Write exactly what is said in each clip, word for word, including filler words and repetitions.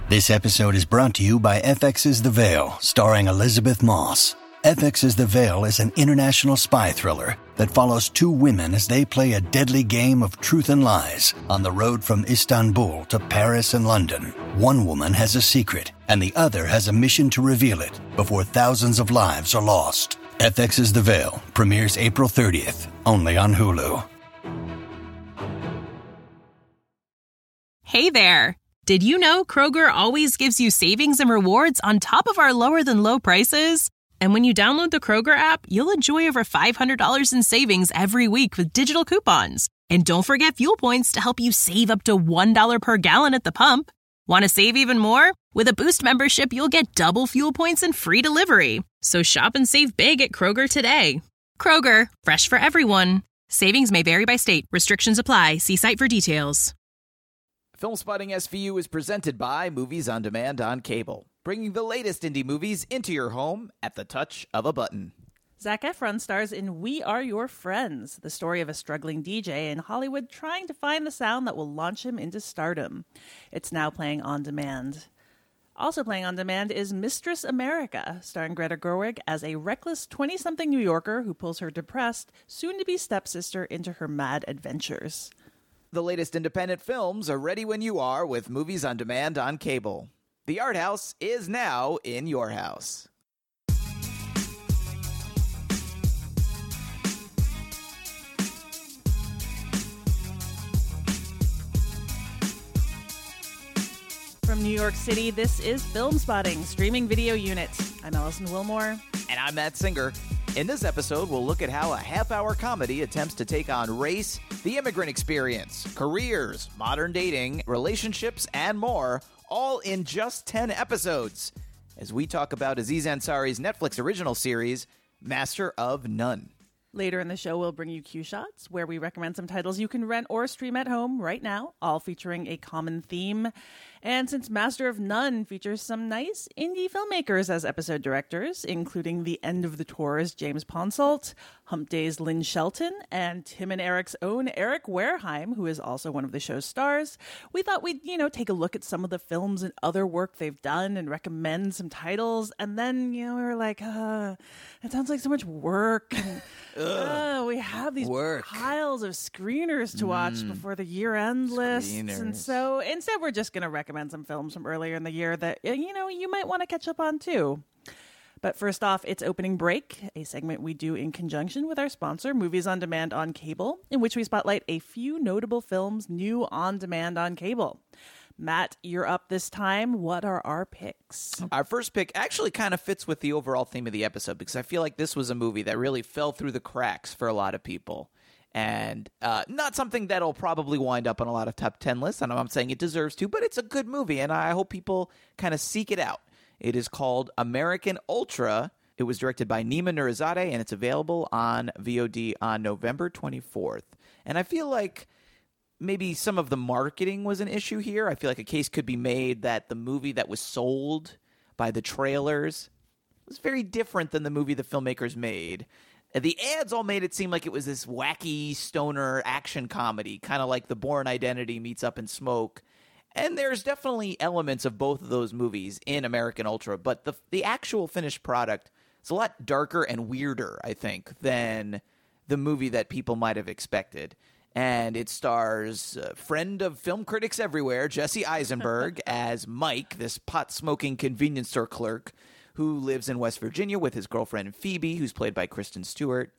This episode is brought to you by F X's The Veil, starring Elizabeth Moss. F X's The Veil is an international spy thriller that follows two women as they play a deadly game of truth and lies on the road from Istanbul to Paris and London. One woman has a secret, and the other has a mission to reveal it before thousands of lives are lost. F X's The Veil premieres April thirtieth, only on Hulu. Hey there! Did you know Kroger always gives you savings and rewards on top of our lower-than-low prices? And when you download the Kroger app, you'll enjoy over five hundred dollars in savings every week with digital coupons. And don't forget fuel points to help you save up to one dollar per gallon at the pump. Want to save even more? With a Boost membership, you'll get double fuel points and free delivery. So shop and save big at Kroger today. Kroger, fresh for everyone. Savings may vary by state. Restrictions apply. See site for details. Film Spotting S V U is presented by Movies on Demand on Cable, bringing the latest indie movies into your home at the touch of a button. Zac Efron stars in We Are Your Friends, the story of a struggling D J in Hollywood trying to find the sound that will launch him into stardom. It's now playing on demand. Also playing on demand is Mistress America, starring Greta Gerwig as a reckless twenty-something New Yorker who pulls her depressed, soon-to-be stepsister into her mad adventures. The latest independent films are ready when you are with Movies on Demand on Cable. The Art House is now in your house. From New York City, this is Film Spotting, Streaming Video Unit. I'm Allison Wilmore. And I'm Matt Singer. In this episode, we'll look at how a half-hour comedy attempts to take on race, the immigrant experience, careers, modern dating, relationships, and more, all in just ten episodes, as we talk about Aziz Ansari's Netflix original series, Master of None. Later in the show, we'll bring you Q Shots, where we recommend some titles you can rent or stream at home right now, all featuring a common theme. And since Master of None features some nice indie filmmakers as episode directors, including the End of the Tour's James Ponsoldt, Hump Day's Lynn Shelton, and Tim and Eric's own Eric Wareheim, who is also one of the show's stars, we thought we'd, you know, take a look at some of the films and other work they've done and recommend some titles. And then, you know, we were like, uh, it sounds like so much work. And, uh, we have these work. piles of screeners to watch mm. before the year-end lists. And so instead, we're just going to recommend some films from earlier in the year that, you know, you might want to catch up on too. But first off, it's Opening Break, a segment we do in conjunction with our sponsor, Movies on Demand on Cable, in which we spotlight a few notable films new on demand on cable. Matt, you're up this time. What are our picks? Our first pick actually kind of fits with the overall theme of the episode, because I feel like this was a movie that really fell through the cracks for a lot of people. And uh, not something that'll probably wind up on a lot of top ten lists. I know I'm saying it deserves to, but it's a good movie, and I hope people kind of seek it out. It is called American Ultra. It was directed by Nima Nourizadeh, and it's available on V O D on November twenty-fourth. And I feel like maybe some of the marketing was an issue here. I feel like a case could be made that the movie that was sold by the trailers was very different than the movie the filmmakers made. The ads all made it seem like it was this wacky stoner action comedy, kind of like The Bourne Identity meets Up in Smoke. And there's definitely elements of both of those movies in American Ultra, but the the actual finished product is a lot darker and weirder, I think, than the movie that people might have expected. And it stars a friend of film critics everywhere, Jesse Eisenberg, as Mike, this pot-smoking convenience store clerk who lives in West Virginia with his girlfriend Phoebe, who's played by Kristen Stewart.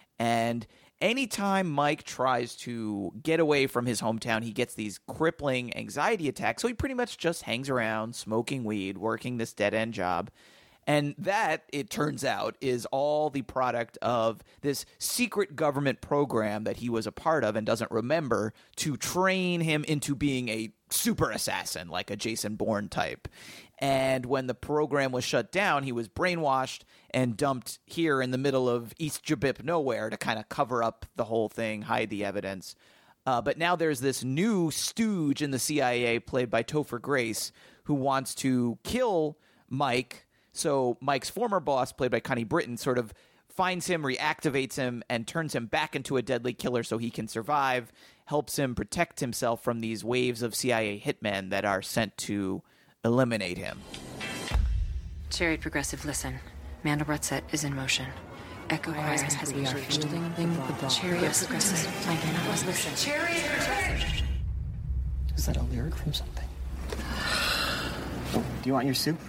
And anytime Mike tries to get away from his hometown, he gets these crippling anxiety attacks. So he pretty much just hangs around, smoking weed, working this dead-end job. And that, it turns out, is all the product of this secret government program that he was a part of and doesn't remember to train him into being a super assassin, like a Jason Bourne type. And when the program was shut down, he was brainwashed and dumped here in the middle of East Jabip nowhere to kind of cover up the whole thing, hide the evidence. Uh, but now there's this new stooge in the C I A played by Topher Grace who wants to kill Mike. So Mike's former boss, played by Connie Britton, sort of finds him, reactivates him, and turns him back into a deadly killer so he can survive, helps him protect himself from these waves of C I A hitmen that are sent to eliminate him. Chariot progressive, listen. Mandelbrot set is in motion. Echo choir has we are fielding the ball. Chariot progressive. My Mandelbrot, listen. Chariot progressive. Is that a lyric from something? Do you want your soup?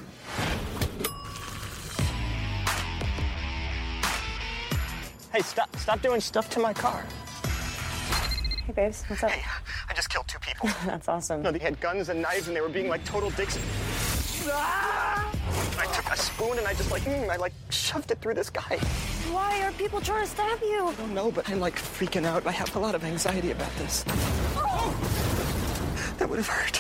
Hey, stop stop doing stuff to my car. Hey, babes, what's up? Hey, I just killed two people. That's awesome. No, they had guns and knives, and they were being, like, total dicks. Ah! I took a spoon, and I just, like, mm, I, like, shoved it through this guy. Why are people trying to stab you? I don't know, but I'm, like, freaking out. I have a lot of anxiety about this. Oh! That would have hurt.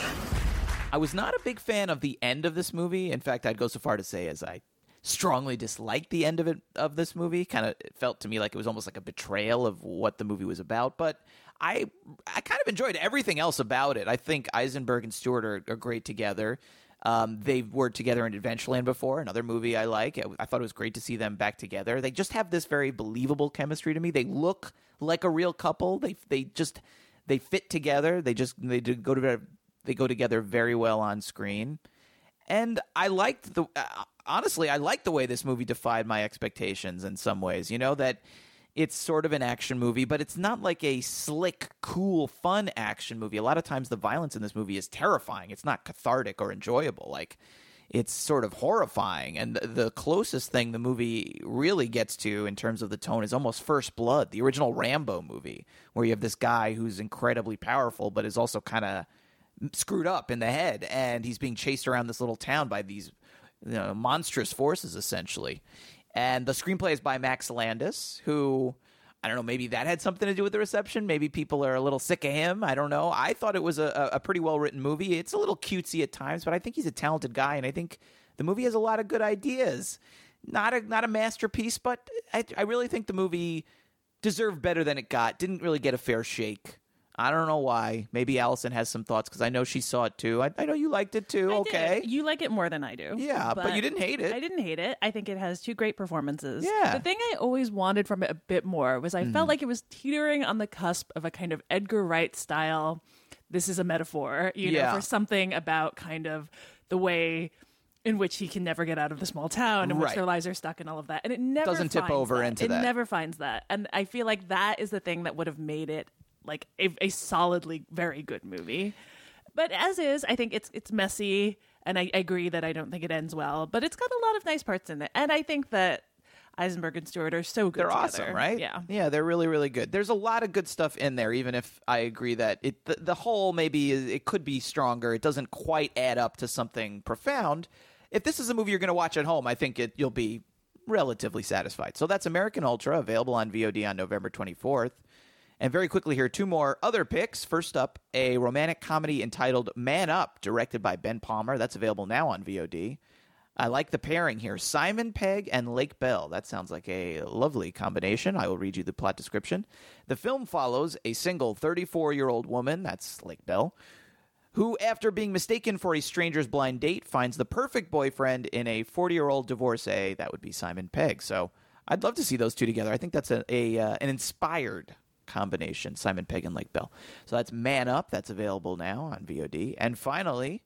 I was not a big fan of the end of this movie. In fact, I'd go so far to say as I strongly disliked the end of it of this movie. Kind of felt to me like it was almost like a betrayal of what the movie was about. But I I kind of enjoyed everything else about it. I think Eisenberg and Stewart are, are great together. Um, they've worked together in Adventureland before, another movie I like. I thought it was great to see them back together. They just have this very believable chemistry to me. They look like a real couple. They they just they fit together. They just they do go to they go together very well on screen. And I liked the uh, honestly, I liked the way this movie defied my expectations in some ways. You know, that it's sort of an action movie, but it's not like a slick, cool, fun action movie. A lot of times the violence in this movie is terrifying. It's not cathartic or enjoyable. Like, it's sort of horrifying. And the, the closest thing the movie really gets to in terms of the tone is almost First Blood, the original Rambo movie, where you have this guy who's incredibly powerful, but is also kind of screwed up in the head, and he's being chased around this little town by these, you know, monstrous forces, essentially. And the screenplay is by Max Landis, who, I don't know, maybe that had something to do with the reception. Maybe people are a little sick of him. I don't know. I thought it was a, a pretty well-written movie. It's a little cutesy at times, but I think he's a talented guy, and I think the movie has a lot of good ideas. Not a not a masterpiece, but I, I really think the movie deserved better than it got. Didn't really get a fair shake. I don't know why. Maybe Allison has some thoughts because I know she saw it too. I, I know you liked it too. I okay. did. You like it more than I do. Yeah, but, but you didn't hate it. I didn't hate it. I think it has two great performances. Yeah. The thing I always wanted from it a bit more was I mm. felt like it was teetering on the cusp of a kind of Edgar Wright style, this is a metaphor, you know, yeah. for something about kind of the way in which he can never get out of the small town, in which right. their lives are stuck and all of that. And it never doesn't tip over that. into it that. It never finds that. And I feel like that is the thing that would have made it like a, a solidly very good movie. But as is, I think it's it's messy, and I, I agree that I don't think it ends well, but it's got a lot of nice parts in it. And I think that Eisenberg and Stewart are so good They're together. awesome, right? Yeah. Yeah, they're really, really good. There's a lot of good stuff in there, even if I agree that it the, the whole maybe is, it could be stronger. It doesn't quite add up to something profound. If this is a movie you're going to watch at home, I think it you'll be relatively satisfied. So that's American Ultra, available on V O D on November twenty-fourth. And very quickly here, two more other picks. First up, a romantic comedy entitled Man Up, directed by Ben Palmer. That's available now on V O D. I like the pairing here. Simon Pegg and Lake Bell. That sounds like a lovely combination. I will read you the plot description. The film follows a single thirty-four-year-old woman, that's Lake Bell, who, after being mistaken for a stranger's blind date, finds the perfect boyfriend in a forty-year-old divorcee. That would be Simon Pegg. So I'd love to see those two together. I think that's a, a uh, an inspired combination, Simon Pegg and Lake Bell. So that's Man Up. That's available now on V O D. And finally,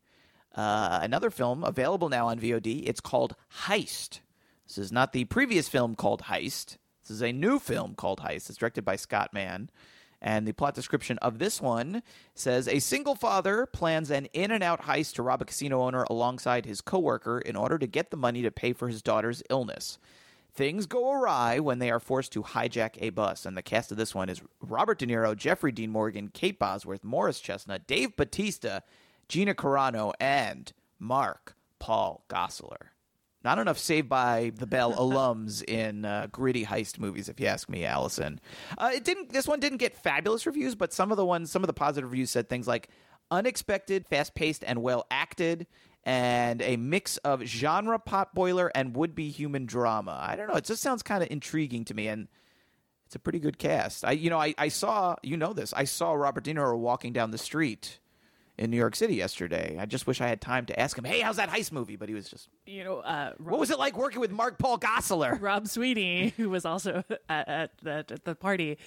uh, another film available now on V O D. It's called Heist. This is not the previous film called Heist. This is a new film called Heist. It's directed by Scott Mann. And the plot description of this one says, a single father plans an in-and-out heist to rob a casino owner alongside his coworker in order to get the money to pay for his daughter's illness. Things go awry when they are forced to hijack a bus. And the cast of this one is Robert De Niro, Jeffrey Dean Morgan, Kate Bosworth, Morris Chestnut, Dave Bautista, Gina Carano, and Mark Paul Gosselaar. Not enough Saved by the Bell alums in uh, gritty heist movies, if you ask me, Allison. Uh, it didn't. This one didn't get fabulous reviews, but some of the ones, some of the positive reviews said things like unexpected, fast-paced, and well-acted, and a mix of genre potboiler and would-be human drama. I don't know. It just sounds kind of intriguing to me, and it's a pretty good cast. I, you know, I, I saw, you know this, I saw Robert De Niro walking down the street in New York City yesterday. I just wish I had time to ask him, hey, how's that heist movie? But he was just, you know, uh, Rob, what was it like working with Mark Paul Gosselaar? Rob Sweeney, who was also at, at, at the party,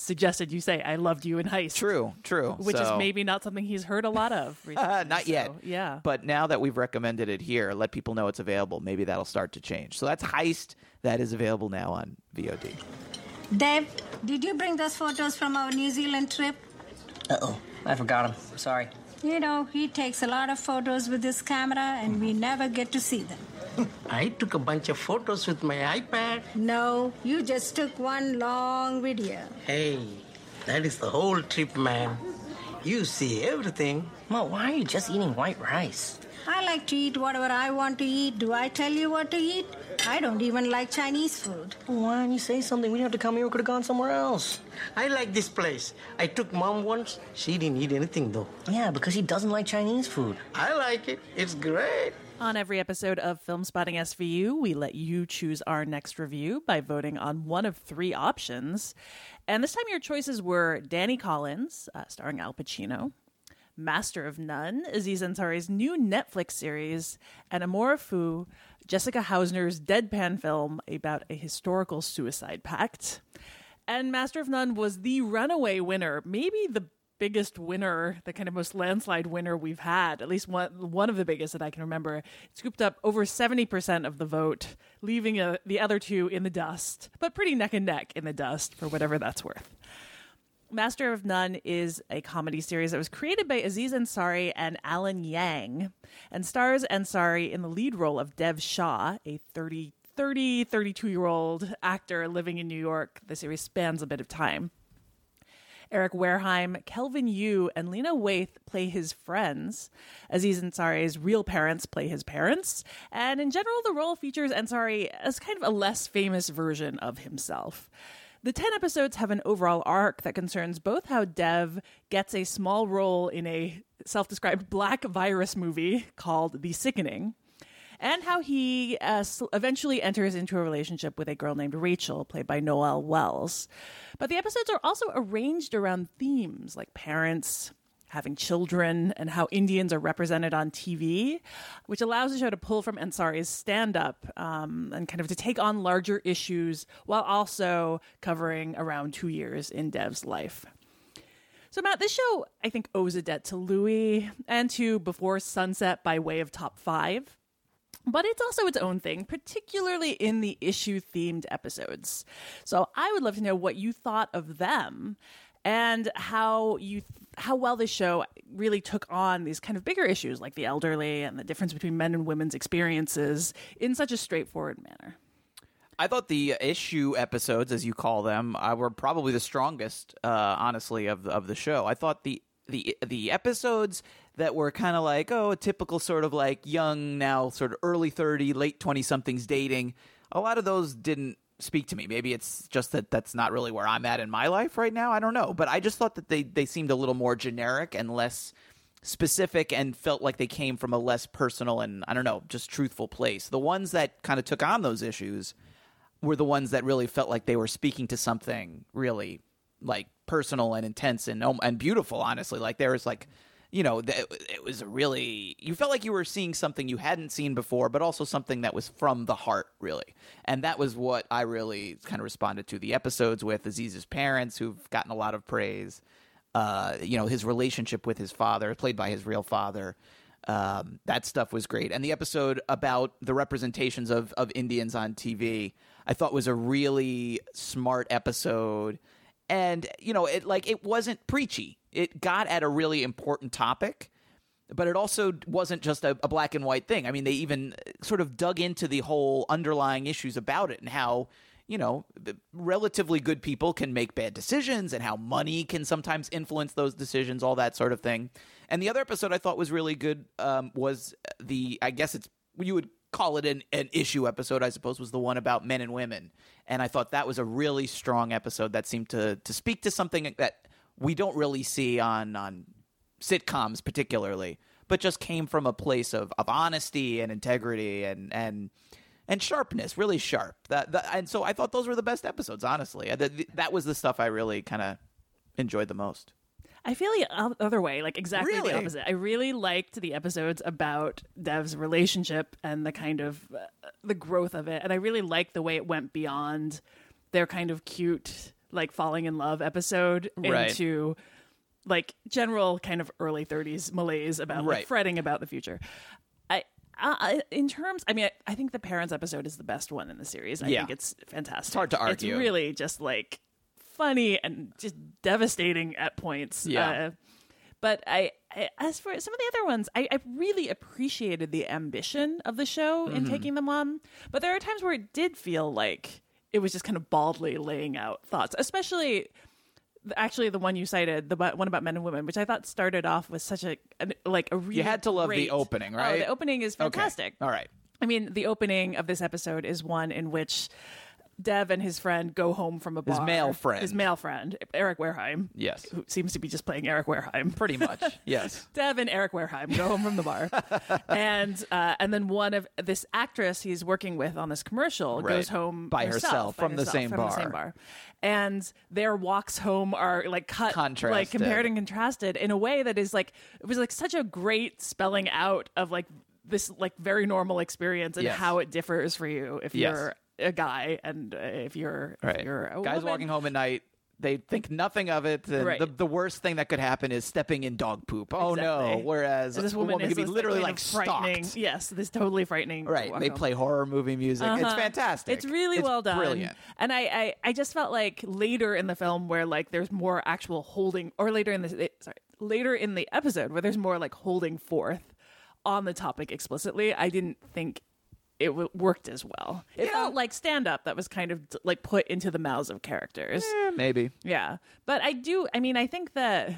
suggested you say I loved you in Heist. True, true. Which so, is maybe not something he's heard a lot of recently. not so, yet. Yeah. But now that we've recommended it here, let people know it's available. Maybe that'll start to change. So that's Heist. That is available now on V O D. Dave, did you bring those photos from our New Zealand trip? Uh-oh. I forgot them. Sorry. You know, he takes a lot of photos with his camera, and we never get to see them. I took a bunch of photos with my iPad. No, you just took one long video. Hey, that is the whole trip, man. You see everything. Ma, why are you just eating white rice? I like to eat whatever I want to eat. Do I tell you what to eat? I don't even like Chinese food. Why didn't you say something? We didn't have to come here. We could have gone somewhere else. I like this place. I took Mom once. She didn't eat anything, though. Yeah, because she doesn't like Chinese food. I like it. It's great. On every episode of Film Spotting S V U, we let you choose our next review by voting on one of three options. And this time your choices were Danny Collins, uh, starring Al Pacino, Master of None, Aziz Ansari's new Netflix series, and Amora Fu, Jessica Hausner's deadpan film about a historical suicide pact. And Master of None was the runaway winner, maybe the biggest winner, the kind of most landslide winner we've had, at least one one of the biggest that I can remember. It scooped up over seventy percent of the vote, leaving uh, the other two in the dust, but pretty neck and neck in the dust for whatever that's worth. Master of None is a comedy series that was created by Aziz Ansari and Alan Yang, and stars Ansari in the lead role of Dev Shah, a thirty, thirty, thirty-two-year-old actor living in New York. The series spans a bit of time. Eric Wareheim, Kelvin Yu, and Lena Waithe play his friends. Aziz Ansari's real parents play his parents. And in general, the role features Ansari as kind of a less famous version of himself. The ten episodes have an overall arc that concerns both how Dev gets a small role in a self-described black virus movie called The Sickening, and how he uh, eventually enters into a relationship with a girl named Rachel, played by Noelle Wells. But the episodes are also arranged around themes like parents, having children, and how Indians are represented on T V, which allows the show to pull from Ansari's stand-up um, and kind of to take on larger issues while also covering around two years in Dev's life. So, Matt, this show, I think, owes a debt to Louis and to Before Sunset by way of top five. But it's also its own thing, particularly in the issue-themed episodes. So I would love to know what you thought of them and how you how well this show really took on these kind of bigger issues like the elderly and the difference between men and women's experiences in such a straightforward manner. I thought the issue episodes, as you call them, uh, were probably the strongest, uh, honestly, of the, of the show. I thought the the the episodes that were kind of like, oh, a typical sort of like young, now sort of early thirty, late twenty-somethings dating, a lot of those didn't speak to me. Maybe it's just that that's not really where I'm at in my life right now. I don't know. But I just thought that they, they seemed a little more generic and less specific and felt like they came from a less personal and, I don't know, just truthful place. The ones that kind of took on those issues were the ones that really felt like they were speaking to something really like personal and intense and and beautiful, honestly. Like there was like, you know, it was a really, you felt like you were seeing something you hadn't seen before, but also something that was from the heart, really. And that was what I really kind of responded to. The episodes with Aziz's parents, who've gotten a lot of praise, uh, you know, his relationship with his father, played by his real father. Um, that stuff was great. And the episode about the representations of, of Indians on T V, I thought was a really smart episode. And, you know, it like it wasn't preachy. It got at a really important topic, but it also wasn't just a, a black and white thing. I mean, they even sort of dug into the whole underlying issues about it and how, you know, relatively good people can make bad decisions and how money can sometimes influence those decisions, all that sort of thing. And the other episode I thought was really good um, was the, I guess it's, you would call it an, an issue episode, I suppose, was the one about men and women. And I thought that was a really strong episode that seemed to to speak to something that we don't really see on, on sitcoms particularly, but just came from a place of, of honesty and integrity and and and sharpness, really sharp. That, that and so I thought those were the best episodes, honestly. That, that was the stuff I really kind of enjoyed the most. I feel the other way, like exactly really? the opposite. I really liked the episodes about Dev's relationship and the kind of uh, the growth of it, and I really liked the way it went beyond their kind of cute like falling in love episode Right. into like general kind of early thirties malaise about like Right. fretting about the future. I, I in terms, I mean, I, I think the parents episode is the best one in the series. I Yeah. think it's fantastic. It's hard to argue. It's really just like funny and just devastating at points. Yeah. Uh, but I, I, as for some of the other ones, I, I really appreciated the ambition of the show in Mm-hmm. taking them on. But there are times where it did feel like it was just kind of baldly laying out thoughts, especially actually the one you cited, the one about men and women, which I thought started off with such a an- like a really You had to love great- the opening, Oh, right? the opening is fantastic. Okay. All right. I mean, the opening of this episode is one in which Dev and his friend go home from a bar. His male friend. His male friend, Eric Wareheim. Yes. Who seems to be just playing Eric Wareheim. Pretty much. Yes. Dev and Eric Wareheim go home from the bar. and uh, and then one of this actress he's working with on this commercial Right. goes home By herself by from the herself same from bar. the same bar. And their walks home are like cut, Contrasted. like compared and contrasted in a way that is like, it was like such a great spelling out of like this like very normal experience and Yes. how it differs for you if Yes. you're a guy and uh, if you're, if Right. you're a Guys woman. walking home at night, they think nothing of it. The, Right. the, the worst thing that could happen is stepping in dog poop. Oh no! Exactly. Whereas this a woman, woman is could be this literally kind like of frightening. stalked. Yes, this totally frightening. Right. walk They home. play horror movie music. It's Uh-huh. fantastic. It's really It's well done. Brilliant. And I, I, I just felt like later in the film where like there's more actual holding, or later in the sorry, later in the episode where there's more like holding forth on the topic explicitly, I didn't think it w- worked as well. It Yeah. felt like stand up that was kind of like put into the mouths of characters. Eh, maybe. Yeah. But I do, I mean, I think that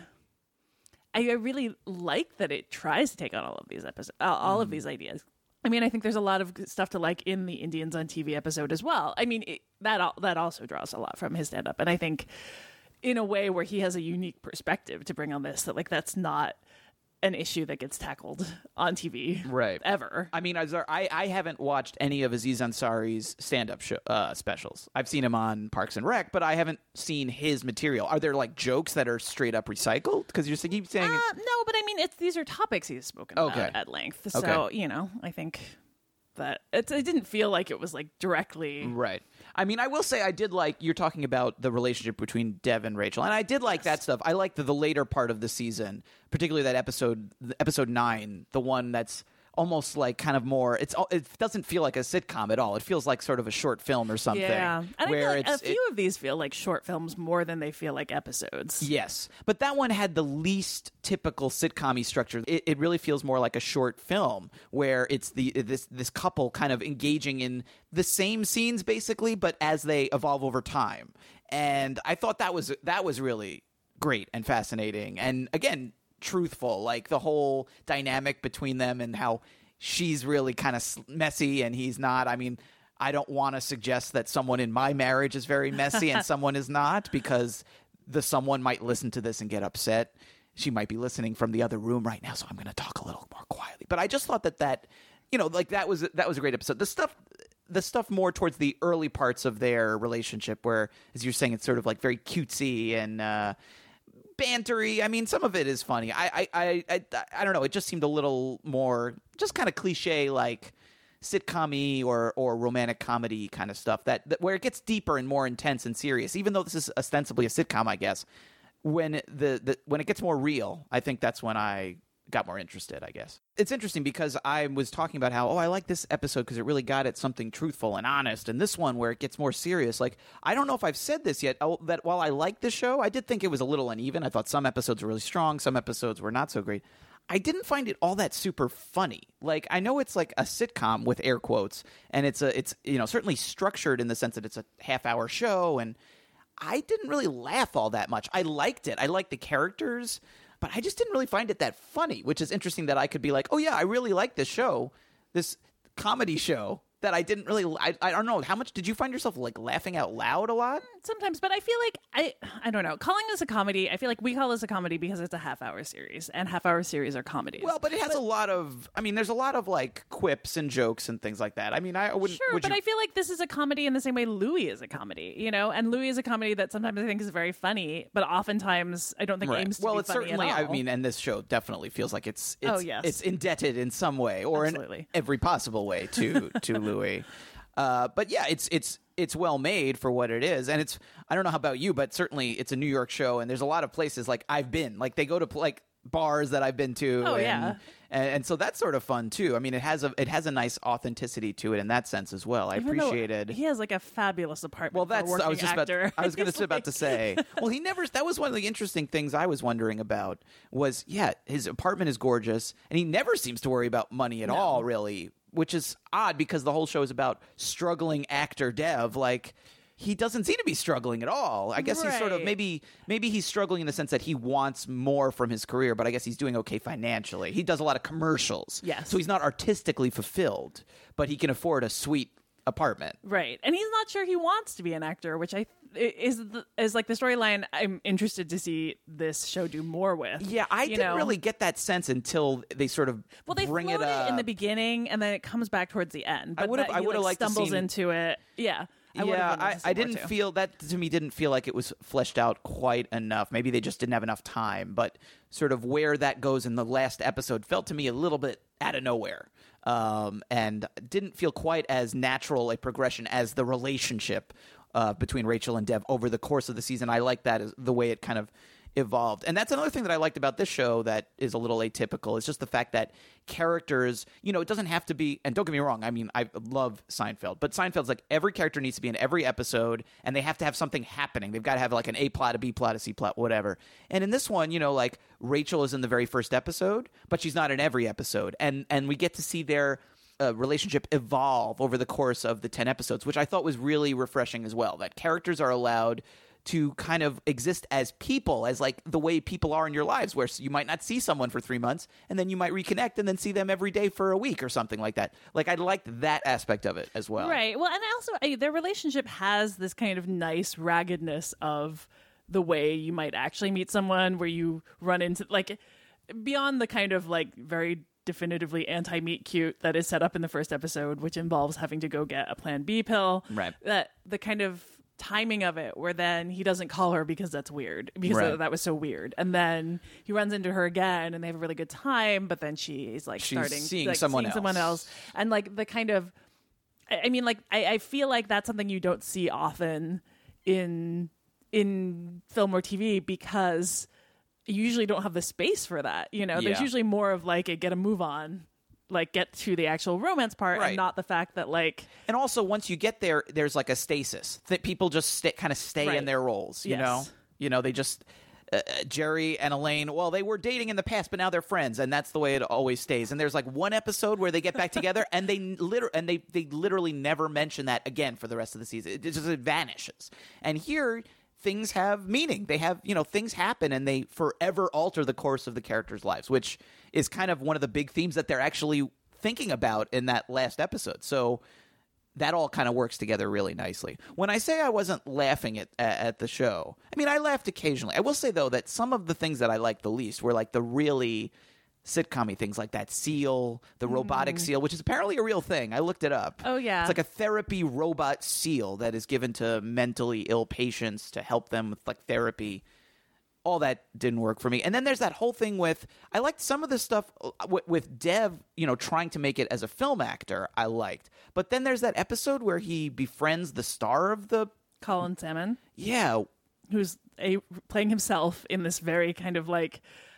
I really like that it tries to take on all of these episodes, all all of these ideas. I mean, I think there's a lot of good stuff to like in the Indians on T V episode as well. I mean, it, that al- that also draws a lot from his stand up, and I think in a way where he has a unique perspective to bring on this, that like that's not an issue that gets tackled on T V, Right. Ever. I mean, Azar, I, I haven't watched any of Aziz Ansari's stand-up show, uh, specials. I've seen him on Parks and Rec, but I haven't seen his material. Are there like jokes that are straight up recycled? Because you keep saying Uh, it- no, but I mean, it's these are topics he's spoken about Okay. at length. So Okay. you know, I think that it, it didn't feel like it was like directly Right. I mean, I will say I did like, you're talking about the relationship between Dev and Rachel, and I did like that stuff. I like the, the later part of the season, particularly that episode, the episode nine, the one that's almost like kind of more, it's it doesn't feel like a sitcom at all. It feels like sort of a short film or something. Yeah, and where I feel like a it's, few of these feel like short films more than they feel like episodes. Yes, but that one had the least typical sitcom-y structure. It, it really feels more like a short film where it's the this this couple kind of engaging in the same scenes basically, but as they evolve over time. And I thought that was that was really great and fascinating, and again, truthful. Like the whole dynamic between them and how she's really kind of messy and he's not. I mean, I don't want to suggest that someone in my marriage is very messy and someone is not, because the someone might listen to this and get upset. She might be listening from the other room right now, so I'm going to talk a little more quietly. But I just thought that that, you know, like that was that was a great episode. The stuff, the stuff more towards the early parts of their relationship, where, as you're saying, it's sort of like very cutesy and uh, bantery. I mean, some of it is funny. I, I, I, I, I don't know. It just seemed a little more, just kind of cliche, like sitcom-y or or romantic comedy kind of stuff. That, that where it gets deeper and more intense and serious. Even though this is ostensibly a sitcom, I guess. When the, the when it gets more real, I think that's when I got more interested, I guess. It's interesting because I was talking about how, oh, I like this episode because it really got at something truthful and honest. And this one where it gets more serious, like, I don't know if I've said this yet, oh, that while I like this show, I did think it was a little uneven. I thought some episodes were really strong, some episodes were not so great. I didn't find it all that super funny. Like, I know it's like a sitcom with air quotes, and it's a it's you know certainly structured in the sense that it's a half hour show, and I didn't really laugh all that much. I liked it. I liked the characters, but I just didn't really find it that funny, which is interesting that I could be like, oh yeah, I really like this show, this comedy show, that I didn't really, I, I don't know, how much did you find yourself like laughing out loud a lot? Sometimes, but I feel like I I don't know. Calling this a comedy, I feel like we call this a comedy because it's a half hour series, and half hour series are comedies. Well, but it has a lot of, I mean, there's a lot of like quips and jokes and things like that. I mean, I wouldn't. Sure, would but you... I feel like this is a comedy in the same way Louis is a comedy, you know? And Louis is a comedy that sometimes I think is very funny, but oftentimes I don't think Right. aims to well, be it's funny certainly. at all. I mean, and this show definitely feels like it's. it's Oh, yes. It's indebted in some way, or Absolutely. in every possible way to to Louis. Uh, but yeah, it's it's it's well made for what it is, and it's I don't know how about you, but certainly it's a New York show, and there's a lot of places like I've been, like they go to like bars that I've been to. Oh and, yeah. And, and so that's sort of fun too. I mean, it has a it has a nice authenticity to it in that sense as well. I Even though appreciated. He has like a fabulous apartment. Well, that's for a I was just actor. about. I was going He's to about like- to say. Well, he never. That was one of the interesting things I was wondering about. Was yeah, his apartment is gorgeous, and he never seems to worry about money at No. all, really, which is odd because the whole show is about struggling actor Dev. Like. He doesn't seem to be struggling at all. I guess he's sort of Right. maybe maybe he's struggling in the sense that he wants more from his career, but I guess he's doing okay financially. He does a lot of commercials, Yes. so he's not artistically fulfilled, but he can afford a sweet apartment. Right, and he's not sure he wants to be an actor, which I is the, is like the storyline I'm interested to see this show do more with. Yeah, I you didn't know? really get that sense until they sort of Well, they bring float it it, up in the beginning, and then it comes back towards the end. But I would've- that I he, would've like, liked to stumbles seen- into it. Yeah, I would've yeah, wanted I, to see I more, didn't too. feel that to me didn't feel like it was fleshed out quite enough. Maybe they just didn't have enough time, but sort of where that goes in the last episode felt to me a little bit out of nowhere, um, and didn't feel quite as natural a progression as the relationship uh, between Rachel and Dev over the course of the season. I like that as the way it kind of evolved. And that's another thing that I liked about this show that is a little atypical is just the fact that characters, you know, it doesn't have to be, and don't get me wrong, I mean, I love Seinfeld, but Seinfeld's like every character needs to be in every episode and they have to have something happening. They've got to have like an A plot, a B plot, a C plot, whatever. And in this one, you know, like Rachel is in the very first episode, but she's not in every episode. And, and we get to see their uh, relationship evolve over the course of the ten episodes, which I thought was really refreshing as well, that characters are allowed to kind of exist as people, as like the way people are in your lives, where you might not see someone for three months and then you might reconnect and then see them every day for a week or something like that. Like I liked that aspect of it as well. Right. Well, and also I, their relationship has this kind of nice raggedness of the way you might actually meet someone, where you run into like beyond the kind of like very definitively anti-meet cute that is set up in the first episode, which involves having to go get a Plan B pill. Right. That the kind of timing of it, where then he doesn't call her because that's weird, because Right. that was so weird, and then he runs into her again, and they have a really good time. But then she's like She's starting seeing like, someone seeing else. someone else, and like the kind of, I I mean, like I, I feel like that's something you don't see often in in film or T V, because you usually don't have the space for that. You know, there's Yeah. usually more of like a get a move on, like get to the actual romance part, Right. and not the fact that like And also, once you get there, there's like a stasis that people just sta kind of stay in Right. their roles. You Yes. know, you know, they just uh, uh, Jerry and Elaine. Well, they were dating in the past, but now they're friends, and that's the way it always stays. And there's like one episode where they get back together, and they liter- and they they literally never mention that again for the rest of the season. It just it vanishes. And here, things have meaning. They have, you know, things happen and they forever alter the course of the characters' lives, which is kind of one of the big themes that they're actually thinking about in that last episode. So that all kind of works together really nicely. When I say I wasn't laughing at at the show, I mean, I laughed occasionally. I will say, though, that some of the things that I liked the least were like the really sitcom-y things, like that seal, the robotic seal, which is apparently a real thing. I looked it up. Oh, yeah. It's like a therapy robot seal that is given to mentally ill patients to help them with like therapy. All that didn't work for me. And then there's that whole thing with, I liked some of the stuff with, with Dev, you know, trying to make it as a film actor, I liked. But then there's that episode where he befriends the star of the, Colin Salmon, yeah, who's a, playing himself in this very kind of like,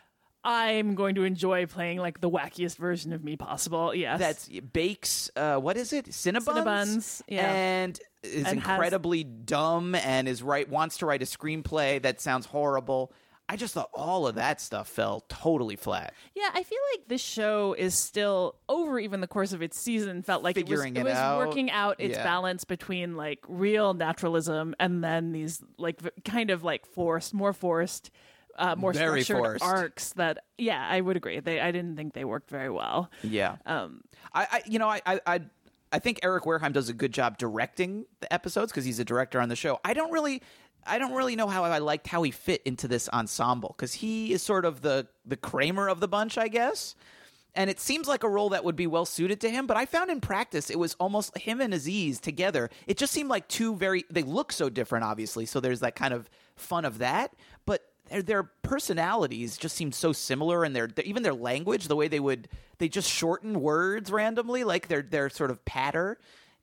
I'm going to enjoy playing like the wackiest version of me possible. Yes. that's bakes, uh, what is it? Cinnabons? Cinnabons, yeah. And is And has- incredibly dumb and is right, wants to write a screenplay that sounds horrible. I just thought all of that stuff fell totally flat. Yeah, I feel like this show is still, over even the course of its season, felt like Figuring it was, it it was out. working out its Yeah. balance between like real naturalism and then these like v- kind of like forced, more forced, uh, more Very structured forced. arcs that, yeah, I would agree. They, I didn't think they worked very well. Yeah. Um, I, I you know, I, I, I, I think Eric Wareheim does a good job directing the episodes because he's a director on the show. I don't really, I don't really know how I liked how he fit into this ensemble because he is sort of the the Kramer of the bunch, I guess. And it seems like a role that would be well suited to him, but I found in practice it was almost him and Aziz together. It just seemed like two very, they look so different, obviously, so there's that kind of fun of that, but their, their personalities just seemed so similar, and their even their language, the way they would, they just shorten words randomly, like their their sort of patter.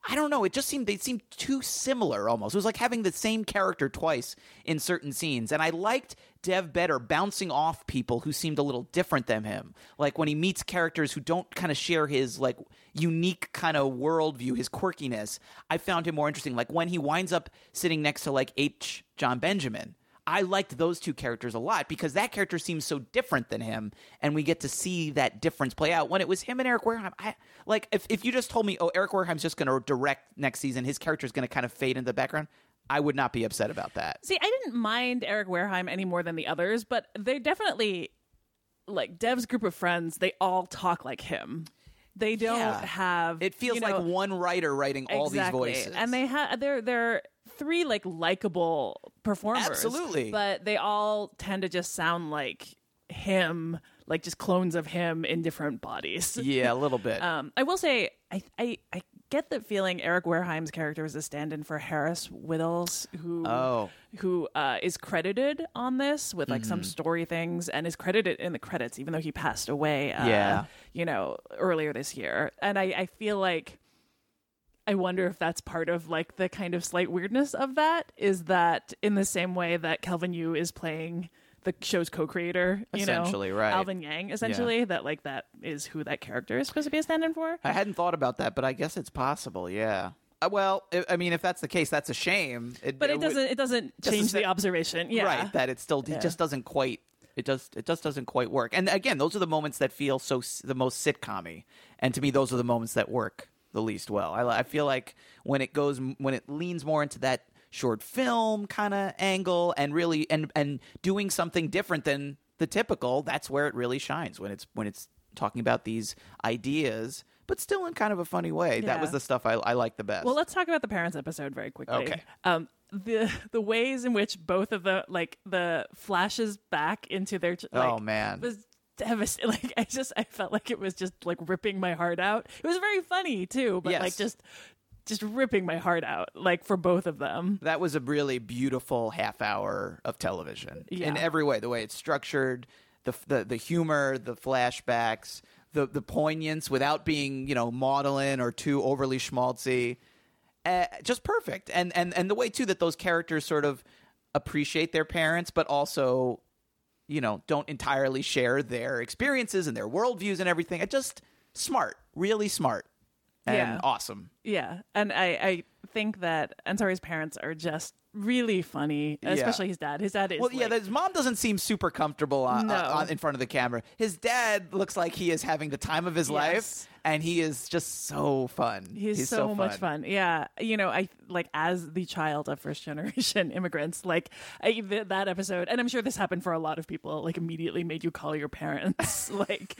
I don't know. It just seemed, they seemed too similar almost. It was like having the same character twice in certain scenes. And I liked Dev better bouncing off people who seemed a little different than him. Like when he meets characters who don't kind of share his like unique kind of worldview, his quirkiness, I found him more interesting. Like when he winds up sitting next to like H. John Benjamin, I liked those two characters a lot because that character seems so different than him, and we get to see that difference play out. When it was him and Eric Wareheim, I, like if, if you just told me, oh, Eric Wareheim's just going to direct next season, his character's going to kind of fade into the background, I would not be upset about that. See, I didn't mind Eric Wareheim any more than the others, but they definitely, like Dev's group of friends, they all talk like him. They don't Yeah. have. It feels you know, like one writer writing all exactly. these voices, and they have they're they're three like likable performers. Absolutely. But they all tend to just sound like him, like just clones of him in different bodies. Yeah, a little bit. Um, I will say, I, I I get the feeling Eric Wareheim's character is a stand-in for Harris Whittles, who Oh. who uh, is credited on this with like Mm-hmm. some story things and is credited in the credits, even though he passed away. Uh, Yeah. you know, earlier this year, and I, I feel like. I wonder if that's part of like the kind of slight weirdness of that is that in the same way that Kelvin Yu is playing the show's co-creator, you Essentially, know, right. Alvin Yang, essentially, that like that is who that character is supposed to be a stand-in for. I hadn't thought about that, but I guess it's possible. Yeah. Uh, well, I I mean, if that's the case, that's a shame. It, But it would- doesn't. It doesn't just change to say- the observation. Yeah, Right, that it still Yeah. it just doesn't quite it does it just doesn't quite work. And again, those are the moments that feel so s- the most sitcom-y. And to me, those are the moments that work the least well. I, li- I feel like when it goes when it leans more into that short film kind of angle and really and and doing something different than the typical, that's where it really shines. When it's when it's talking about these ideas, but still in kind of a funny way. That Yeah. was the stuff I, I like the best. Well, let's talk about the parents episode very quickly. Okay. Um, the the ways in which both of the like the flashes back into their ch- like, Oh, man. was devastating. Like I just I felt like it was just like ripping my heart out. It was very funny too, but Yes. like just just ripping my heart out like for both of them. That was a really beautiful half hour of television Yeah. in every way. The way it's structured, the the, the humor, the flashbacks, the the poignance without being you know maudlin or too overly schmaltzy, uh, just perfect. And and and the way too that those characters sort of appreciate their parents, but also you know don't entirely share their experiences and their worldviews and everything. It just smart, really smart, and Yeah. awesome. Yeah, and I I think that Ansari's parents are just really funny, especially his dad. His dad is Well, yeah, like- his mom doesn't seem super comfortable on, No. on, in front of the camera. His dad looks like he is having the time of his Yes. life, and he is just so fun. He's, so, much fun. Yeah. You know, I like as the child of first generation immigrants, like I, th- that episode, and I'm sure this happened for a lot of people, like immediately made you call your parents. like,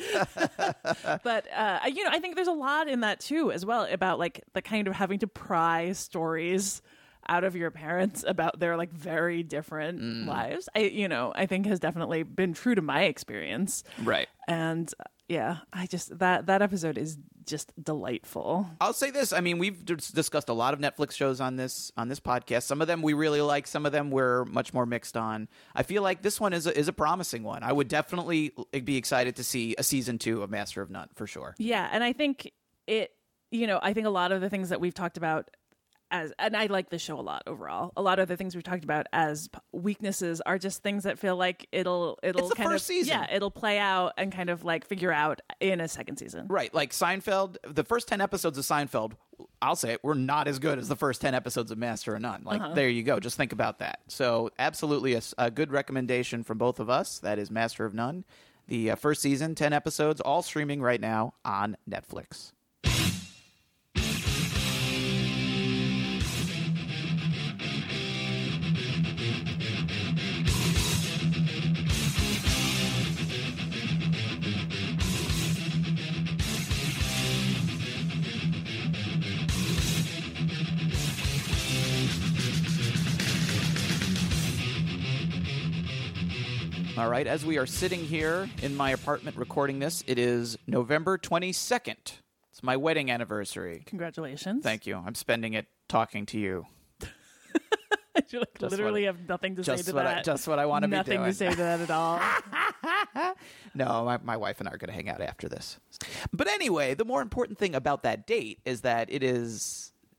but, uh, I- you know, I think there's a lot in that too, as well, about like the kind of having to pry stories out of your parents about their like very different Mm. lives. I, you know, I think has definitely been true to my experience. Right. And uh, yeah, I just, that, that episode is just delightful. I'll say this. I mean, we've dis- discussed a lot of Netflix shows on this on this podcast. Some of them we really like. Some of them we're much more mixed on. I feel like this one is a, is a promising one. I would definitely be excited to see a season two of Master of None for sure. Yeah, and I think it, you know, I think a lot of the things that we've talked about as, and I like the show a lot overall. A lot of the things we've talked about as p- weaknesses are just things that feel like it'll, it'll It's the kind first of, season. yeah, it'll play out and kind of like figure out in a second season. Right, like Seinfeld, the first ten episodes of Seinfeld, I'll say it, were not as good as the first ten episodes of Master of None. Like, Uh-huh. there you go. Just think about that. So, absolutely a, s- a good recommendation from both of us. That is Master of None. The uh, first season, ten episodes, all streaming right now on Netflix. All right, as we are sitting here in my apartment recording this, it is November twenty-second. It's my wedding anniversary. Congratulations. Thank you. I'm spending it talking to you. You like Just literally what- have nothing to just say to what I- that. just what I wanna be Nothing doing. to say to that at all. No, my, my wife and I are going to hang out after this. But anyway, the more important thing about that date is that it is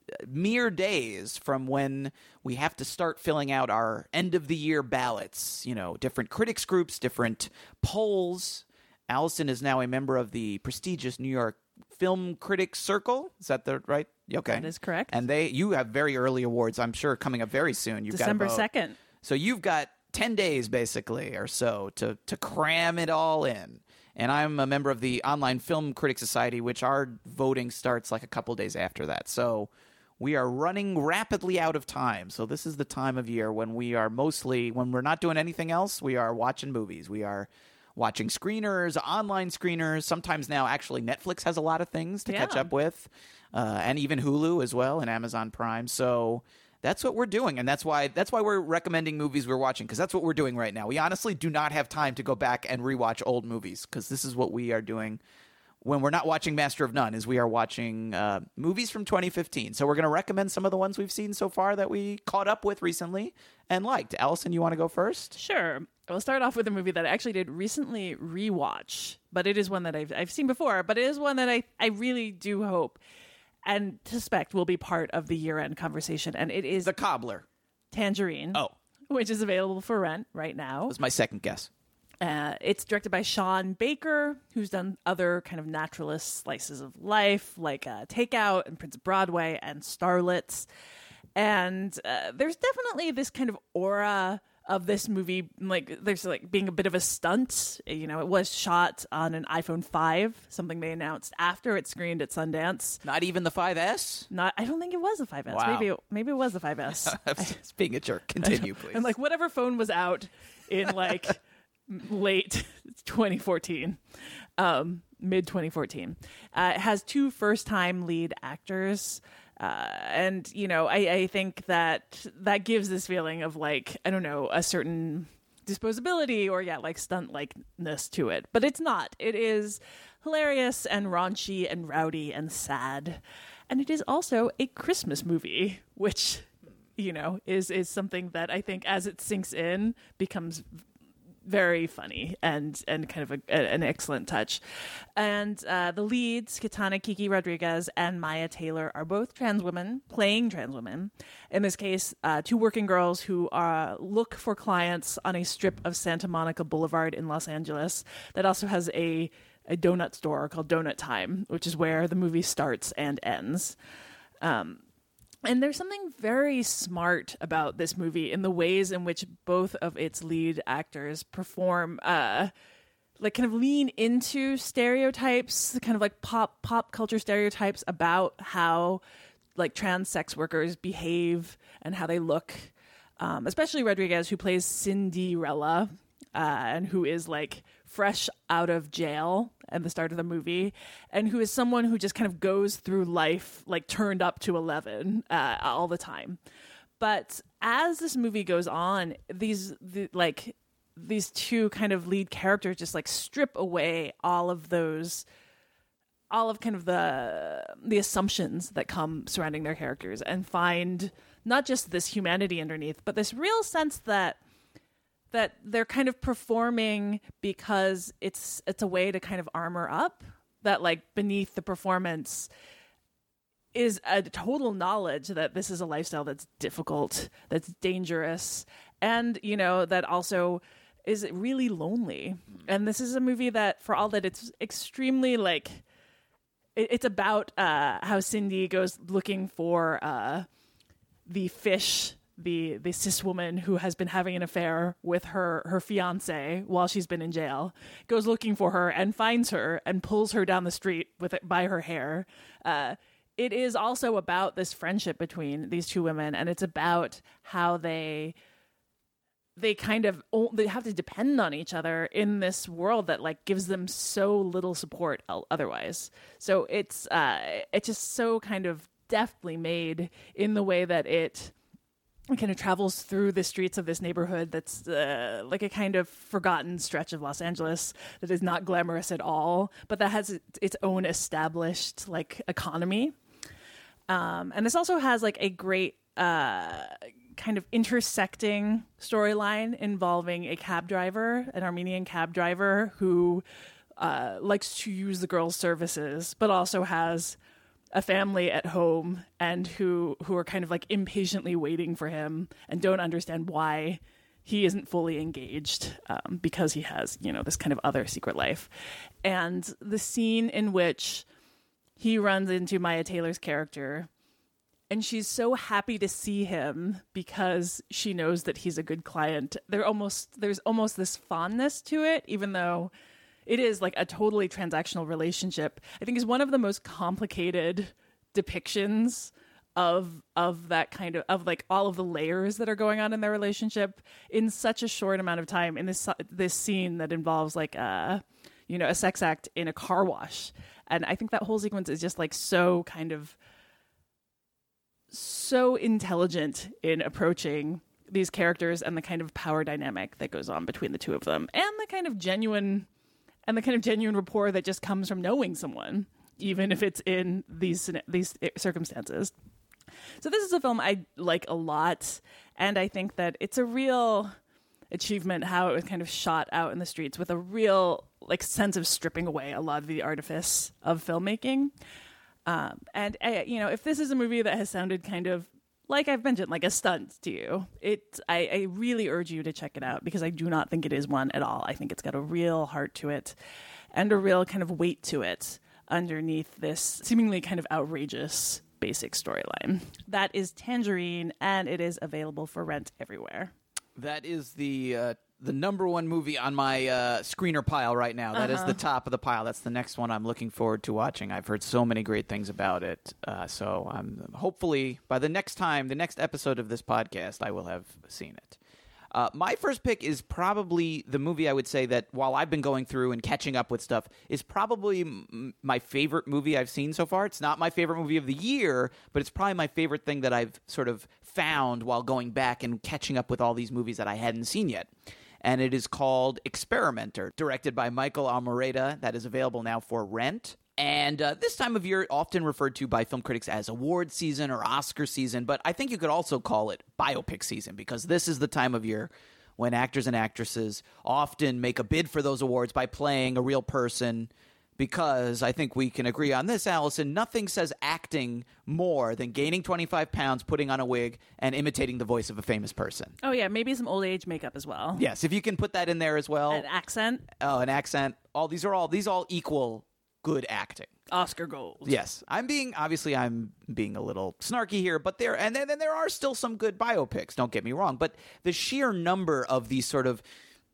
mere days from when we have to start filling out our end of the year ballots. You know, different critics groups, different polls. Allison is now a member of the prestigious New York Film Critics Circle. Is that the right? Okay, that is correct. And they, you have very early awards, I'm sure, coming up very soon. You've December second. So you've got ten days basically or so to to cram it all in. And I'm a member of the Online Film Critics Society, which our voting starts like a couple days after that. So we are running rapidly out of time. So this is the time of year when we are mostly, when we're not doing anything else, we are watching movies. We are watching screeners, online screeners. Sometimes now actually Netflix has a lot of things to yeah. catch up with, uh, and even Hulu as well and Amazon Prime. So that's what we're doing, and that's why that's why we're recommending movies we're watching, because that's what we're doing right now. We honestly do not have time to go back and rewatch old movies, because this is what we are doing when we're not watching Master of None, is we are watching uh, movies from twenty fifteen. So we're going to recommend some of the ones we've seen so far that we caught up with recently and liked. Allison, you want to go first? Sure. We'll start off with a movie that I actually did recently rewatch, but it is one that I've I've seen before, but it is one that I, I really do hope and suspect will be part of the year-end conversation, and it is The Cobbler. Tangerine. Oh. Which is available for rent right now. That was my second guess. Uh, it's directed by Sean Baker, who's done other kind of naturalist slices of life, like uh, Takeout and Prince of Broadway and Starlets. And uh, there's definitely this kind of aura of this movie, like there's like being a bit of a stunt. You know, it was shot on an iPhone five, something they announced after it screened at Sundance. Not even the five S? Not, I don't think it was a five S. Wow. Maybe it, maybe it was the five S. Just being a jerk. Continue, please. And like whatever phone was out in like late twenty fourteen, um, mid twenty fourteen. Uh, it has two first-time lead actors. Uh, and, you know, I, I think that that gives this feeling of, like, I don't know, a certain disposability or, yeah, like stunt-likeness to it. But it's not. It is hilarious and raunchy and rowdy and sad. And it is also a Christmas movie, which, you know, is, is something that I think as it sinks in becomes very funny and and kind of a, a, an excellent touch. And uh, the leads, Kitana Kiki Rodriguez and Maya Taylor, are both trans women playing trans women. In this case, uh, two working girls who uh, look for clients on a strip of Santa Monica Boulevard in Los Angeles that also has a, a donut store called Donut Time, which is where the movie starts and ends. Um, And there's something very smart about this movie in the ways in which both of its lead actors perform, uh, like kind of lean into stereotypes, kind of like pop pop culture stereotypes about how like trans sex workers behave and how they look. Um, especially Rodriguez, who plays Cinderella, uh, and who is like fresh out of jail at the start of the movie, and who is someone who just kind of goes through life like turned up to eleven uh, all the time. But as this movie goes on, these the, like these two kind of lead characters just like strip away all of those, all of kind of the the assumptions that come surrounding their characters, and find not just this humanity underneath, but this real sense that that they're kind of performing because it's it's a way to kind of armor up, that like beneath the performance is a total knowledge that this is a lifestyle that's difficult, that's dangerous, and, you know, that also is really lonely. And this is a movie that, for all that it's extremely like, it, it's about uh, how Cindy goes looking for uh, the fish, the the cis woman who has been having an affair with her her fiance while she's been in jail, goes looking for her and finds her and pulls her down the street with it by her hair. Uh, it is also about this friendship between these two women, and it's about how they they kind of they have to depend on each other in this world that like gives them so little support otherwise. So it's uh, it's just so kind of deftly made in the way that it kind of travels through the streets of this neighborhood that's uh, like a kind of forgotten stretch of Los Angeles that is not glamorous at all, but that has its own established like economy. Um, and this also has like a great uh, kind of intersecting storyline involving a cab driver, an Armenian cab driver who uh, likes to use the girls' services, but also has a family at home and who who are kind of like impatiently waiting for him and don't understand why he isn't fully engaged um, because he has, you know, this kind of other secret life. And the scene in which he runs into Maya Taylor's character and she's so happy to see him because she knows that he's a good client. There almost there's almost this fondness to it, even though it is like a totally transactional relationship. I think is one of the most complicated depictions of of that kind of of like all of the layers that are going on in their relationship in such a short amount of time. In this this scene that involves like a you know a sex act in a car wash, and I think that whole sequence is just like so kind of so intelligent in approaching these characters and the kind of power dynamic that goes on between the two of them, and the kind of genuine and the kind of genuine rapport that just comes from knowing someone, even if it's in these these circumstances. So this is a film I like a lot, and I think that it's a real achievement how it was kind of shot out in the streets with a real like sense of stripping away a lot of the artifice of filmmaking. Um, and, uh, you know, if this is a movie that has sounded kind of, like I've mentioned, like a stunt to you, it, I, I really urge you to check it out because I do not think it is one at all. I think it's got a real heart to it and a real kind of weight to it underneath this seemingly kind of outrageous basic storyline. That is Tangerine, and it is available for rent everywhere. That is the uh, the number one movie on my uh, screener pile right now. That uh-huh. is the top of the pile. That's the next one I'm looking forward to watching. I've heard so many great things about it. Uh, so I'm hopefully by the next time, the next episode of this podcast, I will have seen it. Uh, my first pick is probably the movie I would say that while I've been going through and catching up with stuff is probably m- my favorite movie I've seen so far. It's not my favorite movie of the year, but it's probably my favorite thing that I've sort of found while going back and catching up with all these movies that I hadn't seen yet. And it is called Experimenter, directed by Michael Almereyda. That is available now for rent. And uh, this time of year, often referred to by film critics as award season or Oscar season, but I think you could also call it biopic season because this is the time of year when actors and actresses often make a bid for those awards by playing a real person. Because I think we can agree on this, Allison, nothing says acting more than gaining twenty-five pounds, putting on a wig, and imitating the voice of a famous person. Oh, yeah, maybe some old age makeup as well. Yes, if you can put that in there as well. An accent. Oh, an accent. All these are all these all equal good acting. Oscar gold. Yes. I'm being, obviously I'm being a little snarky here, but there, and then, then there are still some good biopics, don't get me wrong, but the sheer number of these sort of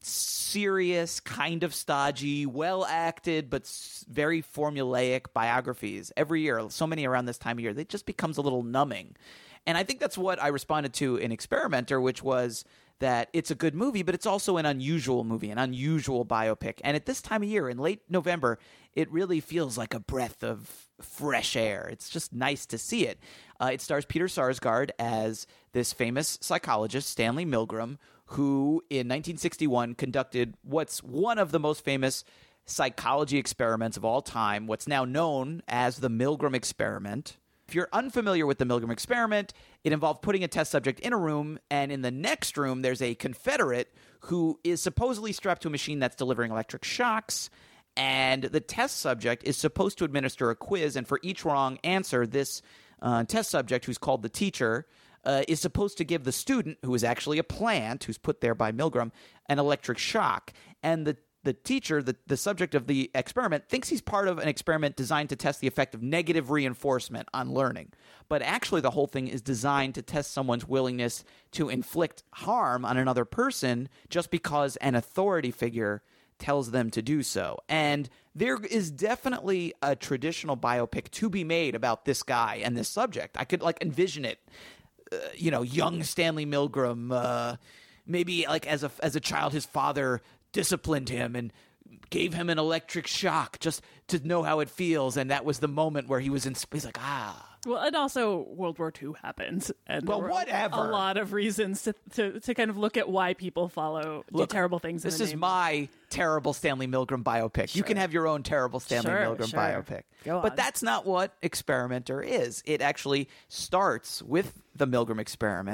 serious, kind of stodgy, well acted, but very formulaic biographies every year, so many around this time of year, it just becomes a little numbing. And I think that's what I responded to in Experimenter, which was that it's a good movie, but it's also an unusual movie, an unusual biopic. And at this time of year, in late November, it really feels like a breath of fresh air. It's just nice to see it. Uh, it stars Peter Sarsgaard as this famous psychologist, Stanley Milgram, who in nineteen sixty-one conducted what's one of the most famous psychology experiments of all time, what's now known as the Milgram experiment. If you're unfamiliar with the Milgram experiment, it involved putting a test subject in a room, and in the next room, there's a Confederate who is supposedly strapped to a machine that's delivering electric shocks, and the test subject is supposed to administer a quiz, and for each wrong answer, this uh, test subject, who's called the teacher, uh, is supposed to give the student, who is actually a plant, who's put there by Milgram, an electric shock. And the The teacher, the, the subject of the experiment, thinks he's part of an experiment designed to test the effect of negative reinforcement on learning. But actually, the whole thing is designed to test someone's willingness to inflict harm on another person just because an authority figure tells them to do so. And there is definitely a traditional biopic to be made about this guy and this subject. I could, like, envision it. Uh, you know, young Stanley Milgram, uh, maybe, like, as a, as a child, his father disciplined him and gave him an electric shock just to know how it feels, and that was the moment where he was in he's like ah well, and also World War Two happened, and well there were whatever a lot of reasons to, to to kind of look at why people follow Look, do terrible things. This in the is name. my terrible Stanley Milgram biopic. Sure. You can have your own terrible Stanley sure, Milgram sure. biopic. Go but on. that's not what Experimenter is. It actually starts with the Milgram experiment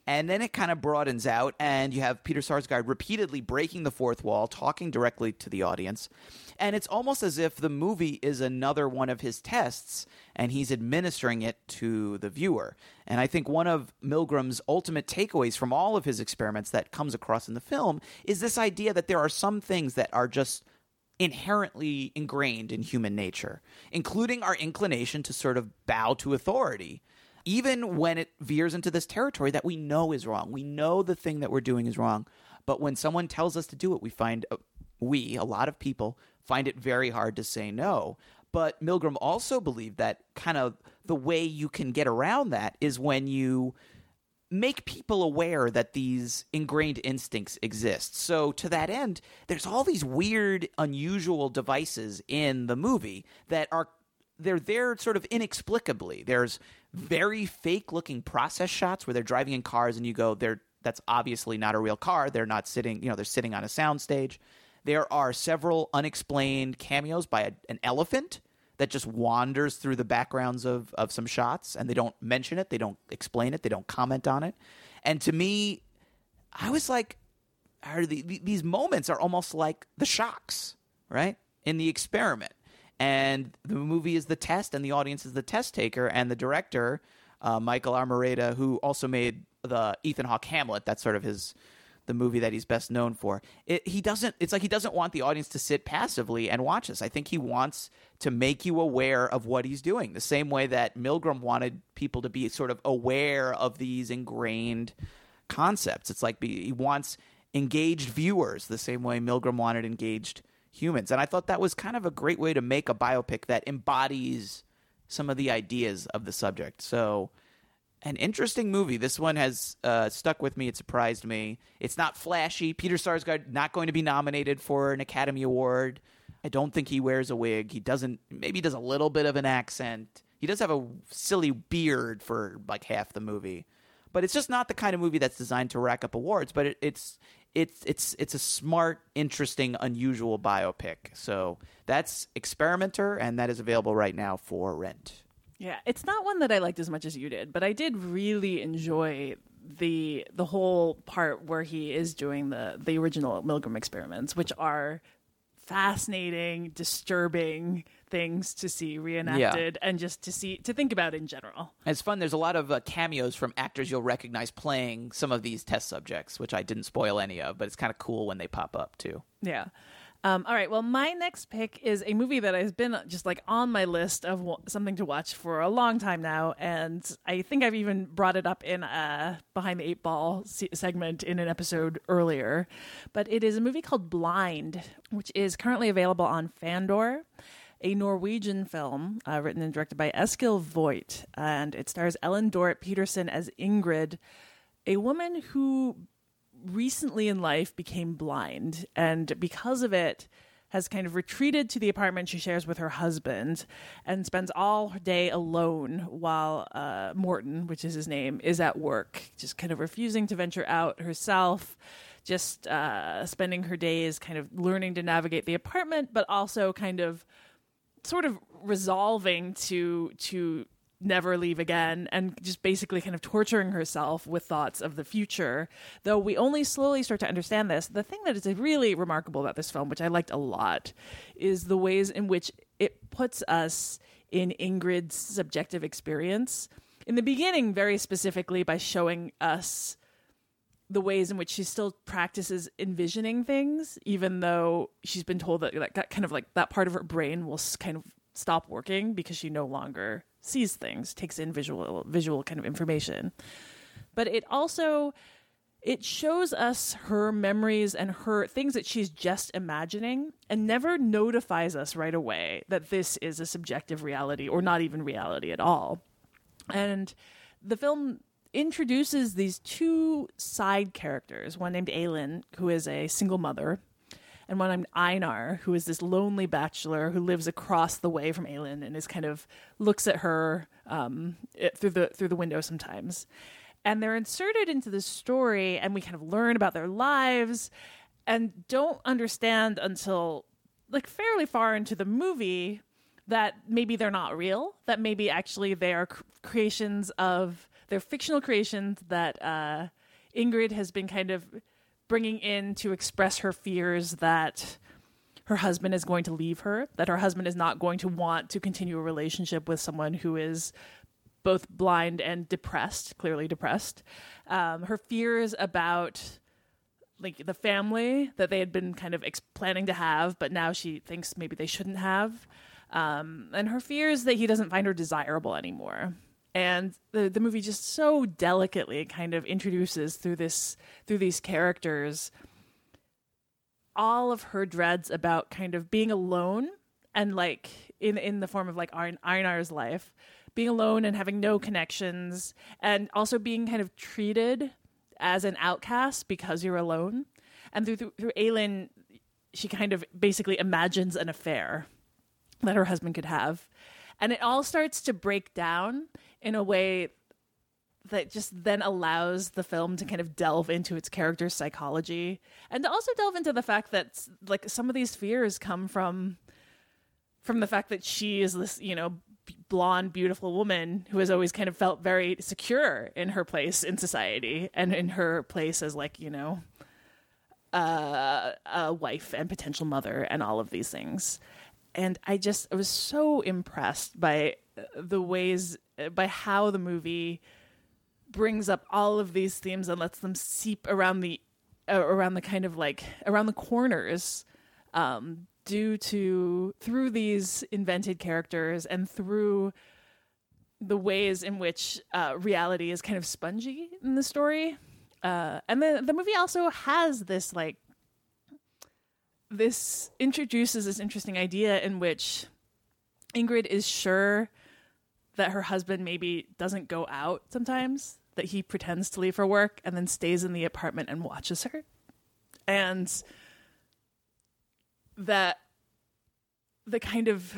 And then it kind of broadens out, and you have Peter Sarsgaard repeatedly breaking the fourth wall, talking directly to the audience. And it's almost as if the movie is another one of his tests, and he's administering it to the viewer. And I think one of Milgram's ultimate takeaways from all of his experiments that comes across in the film is this idea that there are some things that are just inherently ingrained in human nature, including our inclination to sort of bow to authority, even when it veers into this territory that we know is wrong. We know the thing that we're doing is wrong, but when someone tells us to do it, we find, uh, we, a lot of people, find it very hard to say no. But Milgram also believed that kind of the way you can get around that is when you make people aware that these ingrained instincts exist. So to that end, there's all these weird, unusual devices in the movie that are they're there sort of inexplicably. There's very fake-looking process shots where they're driving in cars and you go, they're that's obviously not a real car. They're not sitting, you know, they're sitting on a soundstage. There are several unexplained cameos by a, an elephant that just wanders through the backgrounds of, of some shots, and they don't mention it, they don't explain it, they don't comment on it. And to me, I was like, are the, these moments are almost like the shocks, right, in the experiment. And the movie is the test, and the audience is the test taker, and the director, uh, Michael Almereyda, who also made the Ethan Hawke Hamlet, that's sort of his the movie that he's best known for. It, he doesn't. It's like he doesn't want the audience to sit passively and watch this. I think he wants to make you aware of what he's doing, the same way that Milgram wanted people to be sort of aware of these ingrained concepts. It's like be, he wants engaged viewers, the same way Milgram wanted engaged humans. And I thought that was kind of a great way to make a biopic that embodies some of the ideas of the subject. So, an interesting movie. This one has uh, stuck with me. It surprised me. It's not flashy. Peter Sarsgaard not going to be nominated for an Academy Award. I don't think he wears a wig. He doesn't. Maybe he does a little bit of an accent. He does have a silly beard for like half the movie. But it's just not the kind of movie that's designed to rack up awards. But it, it's it's it's it's a smart, interesting, unusual biopic. So that's Experimenter, and that is available right now for rent. Yeah, it's not one that I liked as much as you did, but I did really enjoy the the whole part where he is doing the the original Milgram experiments, which are fascinating, disturbing things to see reenacted yeah. and just to see to think about in general. It's fun. There's a lot of uh, cameos from actors you'll recognize playing some of these test subjects, which I didn't spoil any of, but it's kind of cool when they pop up too. Yeah. Um, all right. Well, my next pick is a movie that has been just like on my list of w- something to watch for a long time now. And I think I've even brought it up in a Behind the Eight Ball se- segment in an episode earlier. But it is a movie called Blind, which is currently available on Fandor, a Norwegian film uh, written and directed by Eskil Vogt. And it stars Ellen Dorrit Peterson as Ingrid, a woman who recently in life became blind, and because of it has kind of retreated to the apartment she shares with her husband and spends all her day alone while uh, Morton, which is his name, is at work, just kind of refusing to venture out herself, just uh, spending her days kind of learning to navigate the apartment, but also kind of sort of resolving to to never leave again, and just basically kind of torturing herself with thoughts of the future. Though we only slowly start to understand this, the thing that is really remarkable about this film, which I liked a lot, is the ways in which it puts us in Ingrid's subjective experience. In the beginning, very specifically by showing us the ways in which she still practices envisioning things, even though she's been told that, that kind of like that part of her brain will kind of stop working because she no longer sees things, takes in visual visual kind of information. But it also, it shows us her memories and her things that she's just imagining, and never notifies us right away that this is a subjective reality or not even reality at all. And the film introduces these two side characters, one named Aylin, who is a single mother, and one named Einar, who is this lonely bachelor who lives across the way from Aylin and is kind of looks at her um, it, through the through the window sometimes. And they're inserted into the story, and we kind of learn about their lives and don't understand until like fairly far into the movie that maybe they're not real, that maybe actually they are cr- creations of they're fictional creations that uh, Ingrid has been kind of bringing in to express her fears that her husband is going to leave her, that her husband is not going to want to continue a relationship with someone who is both blind and depressed, clearly depressed. Um, her fears about like the family that they had been kind of ex- planning to have, but now she thinks maybe they shouldn't have. Um, and her fears that he doesn't find her desirable anymore. And the the movie just so delicately kind of introduces through this through these characters all of her dreads about kind of being alone, and like in in the form of like Einar's life, being alone and having no connections, and also being kind of treated as an outcast because you're alone. And through through, through Aylin, she kind of basically imagines an affair that her husband could have. And it all starts to break down in a way that just then allows the film to kind of delve into its character's psychology, and to also delve into the fact that like some of these fears come from from the fact that she is this, you know, blonde, beautiful woman who has always kind of felt very secure in her place in society and in her place as like, you know, uh, a wife and potential mother and all of these things. And I just I was so impressed by the ways, by how the movie brings up all of these themes and lets them seep around the uh, around the kind of like around the corners, um, due to through these invented characters and through the ways in which uh, reality is kind of spongy in the story. Uh, and the the movie also has this like this introduces this interesting idea in which Ingrid is sure that her husband maybe doesn't go out sometimes, that he pretends to leave for work and then stays in the apartment and watches her. And that the kind of,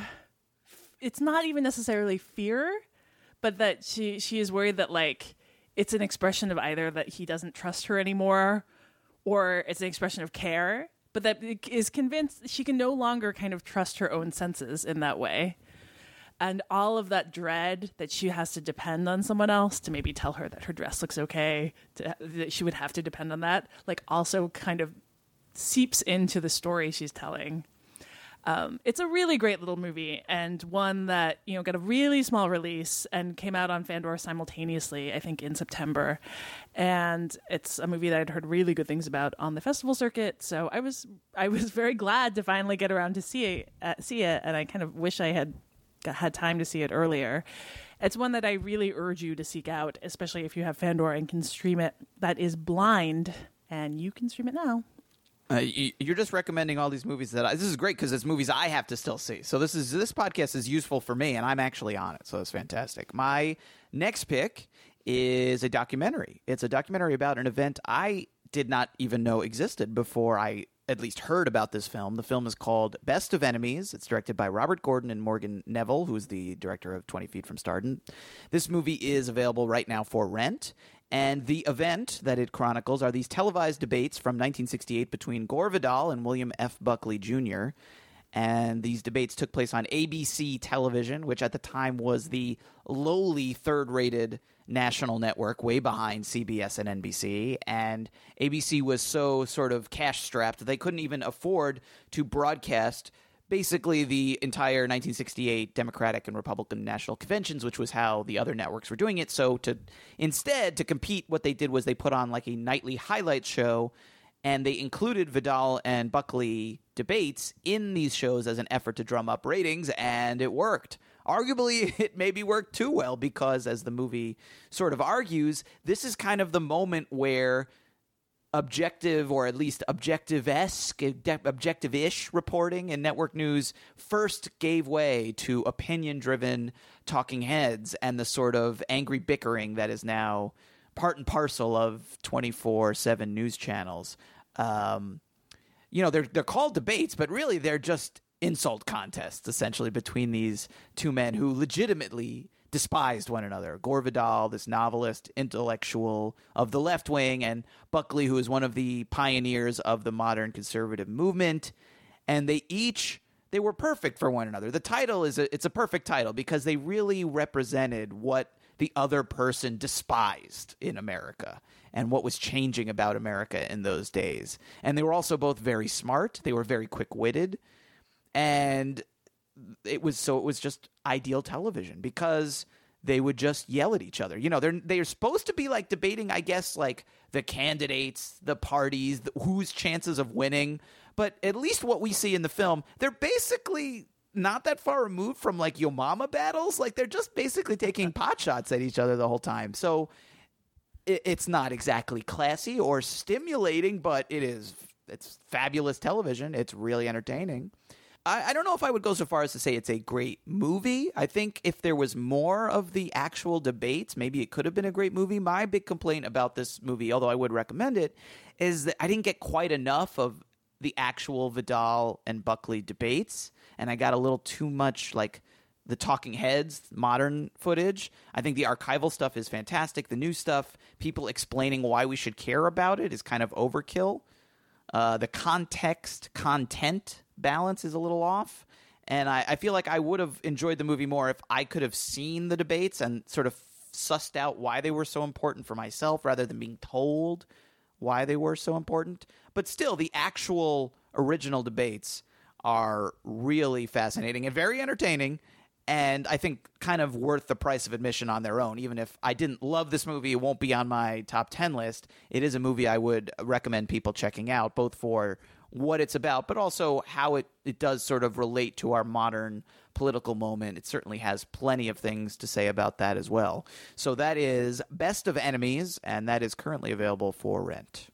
it's not even necessarily fear, but that she, she is worried that like, it's an expression of either that he doesn't trust her anymore, or it's an expression of care, but that is convinced she can no longer kind of trust her own senses in that way. And all of that dread that she has to depend on someone else to maybe tell her that her dress looks okay, to, that she would have to depend on that, like also kind of seeps into the story she's telling. Um, it's a really great little movie, and one that, you know, got a really small release and came out on Fandor simultaneously, I think in September. And it's a movie that I'd heard really good things about on the festival circuit. So I was I was very glad to finally get around to see it, uh, see it, and I kind of wish I had had time to see it earlier. It's one that I really urge you to seek out, especially if you have Fandor and can stream it. That is Blind, and you can stream it now. Uh, you're just recommending all these movies that I, this is great because it's movies I have to still see. So this is this podcast is useful for me, and I'm actually on it. So it's fantastic. My next pick is a documentary. It's a documentary about an event I did not even know existed before I at least heard about this film. The film is called Best of Enemies. It's directed by Robert Gordon and Morgan Neville, who's the director of twenty feet from Stardom. This movie is available right now for rent. And the event that it chronicles are these televised debates from nineteen sixty-eight between Gore Vidal and William F. Buckley Junior And these debates took place on A B C television, which at the time was the lowly third-rated national network, way behind C B S and N B C. And A B C was so sort of cash-strapped that they couldn't even afford to broadcast basically the entire nineteen sixty-eight Democratic and Republican national conventions, which was how the other networks were doing it. So to instead, to compete, what they did was they put on like a nightly highlight show, and they included Vidal and Buckley debates in these shows as an effort to drum up ratings, and it worked. Arguably, it maybe worked too well because, as the movie sort of argues, this is kind of the moment where objective, or at least objective-esque, objective-ish reporting in network news first gave way to opinion-driven talking heads and the sort of angry bickering that is now part and parcel of twenty-four seven news channels. Um, you know, they're they're called debates, but really they're just insult contests, essentially, between these two men who legitimately despised one another. Gore Vidal, this novelist, intellectual of the left wing, and Buckley, who is one of the pioneers of the modern conservative movement. And they each, they were perfect for one another. The title is a, it's a perfect title because they really represented what the other person despised in America and what was changing about America in those days. And they were also both very smart. They were very quick-witted. And it was so it was just ideal television because they would just yell at each other. You know, they're they're supposed to be like debating, I guess, like the candidates, the parties, the, whose chances of winning. But at least what we see in the film, they're basically not that far removed from like Yo Mama battles. Like they're just basically taking pot shots at each other the whole time. So it, it's not exactly classy or stimulating, but it is. It's fabulous television. It's really entertaining. I, I don't know if I would go so far as to say it's a great movie. I think if there was more of the actual debates, maybe it could have been a great movie. My big complaint about this movie, although I would recommend it, is that I didn't get quite enough of the actual Vidal and Buckley debates, and I got a little too much like the talking heads, modern footage. I think the archival stuff is fantastic. The new stuff, people explaining why we should care about it, is kind of overkill. Uh, the context, content balance is a little off. And I, I feel like I would have enjoyed the movie more if I could have seen the debates and sort of sussed out why they were so important for myself rather than being told why they were so important. But still, the actual original debates are really fascinating and very entertaining, and I think kind of worth the price of admission on their own. Even if I didn't love this movie, it won't be on my top ten list. It is a movie I would recommend people checking out, both for what it's about, but also how it, it does sort of relate to our modern political moment. It certainly has plenty of things to say about that as well. So that is Best of Enemies, and that is currently available for rent.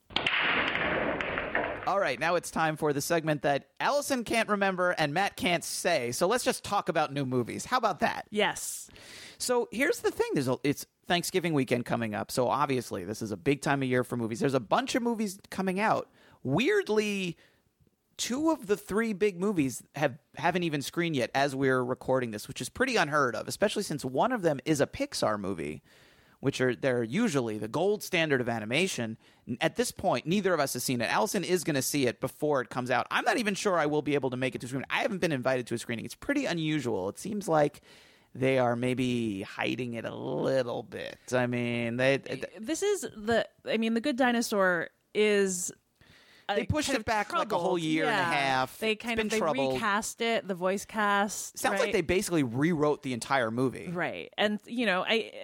All right, now it's time for the segment that Allison can't remember and Matt can't say. So let's just talk about new movies. How about that? Yes. So here's the thing. There's a, it's Thanksgiving weekend coming up. So obviously this is a big time of year for movies. There's a bunch of movies coming out. Weirdly, two of the three big movies have, haven't even screened yet as we're recording this, which is pretty unheard of, especially since one of them is a Pixar movie, which are they're usually the gold standard of animation. At this point, neither of us has seen it. Allison is going to see it before it comes out. I'm not even sure I will be able to make it to a screening. I haven't been invited to a screening. It's pretty unusual. It seems like they are maybe hiding it a little bit. I mean, they, they this is the. I mean, The Good Dinosaur is. They pushed it back troubled. like a whole year yeah. and a half. They kind it's of been they troubled. recast it, the voice cast. Sounds right? like they basically rewrote the entire movie. Right. And, you know, I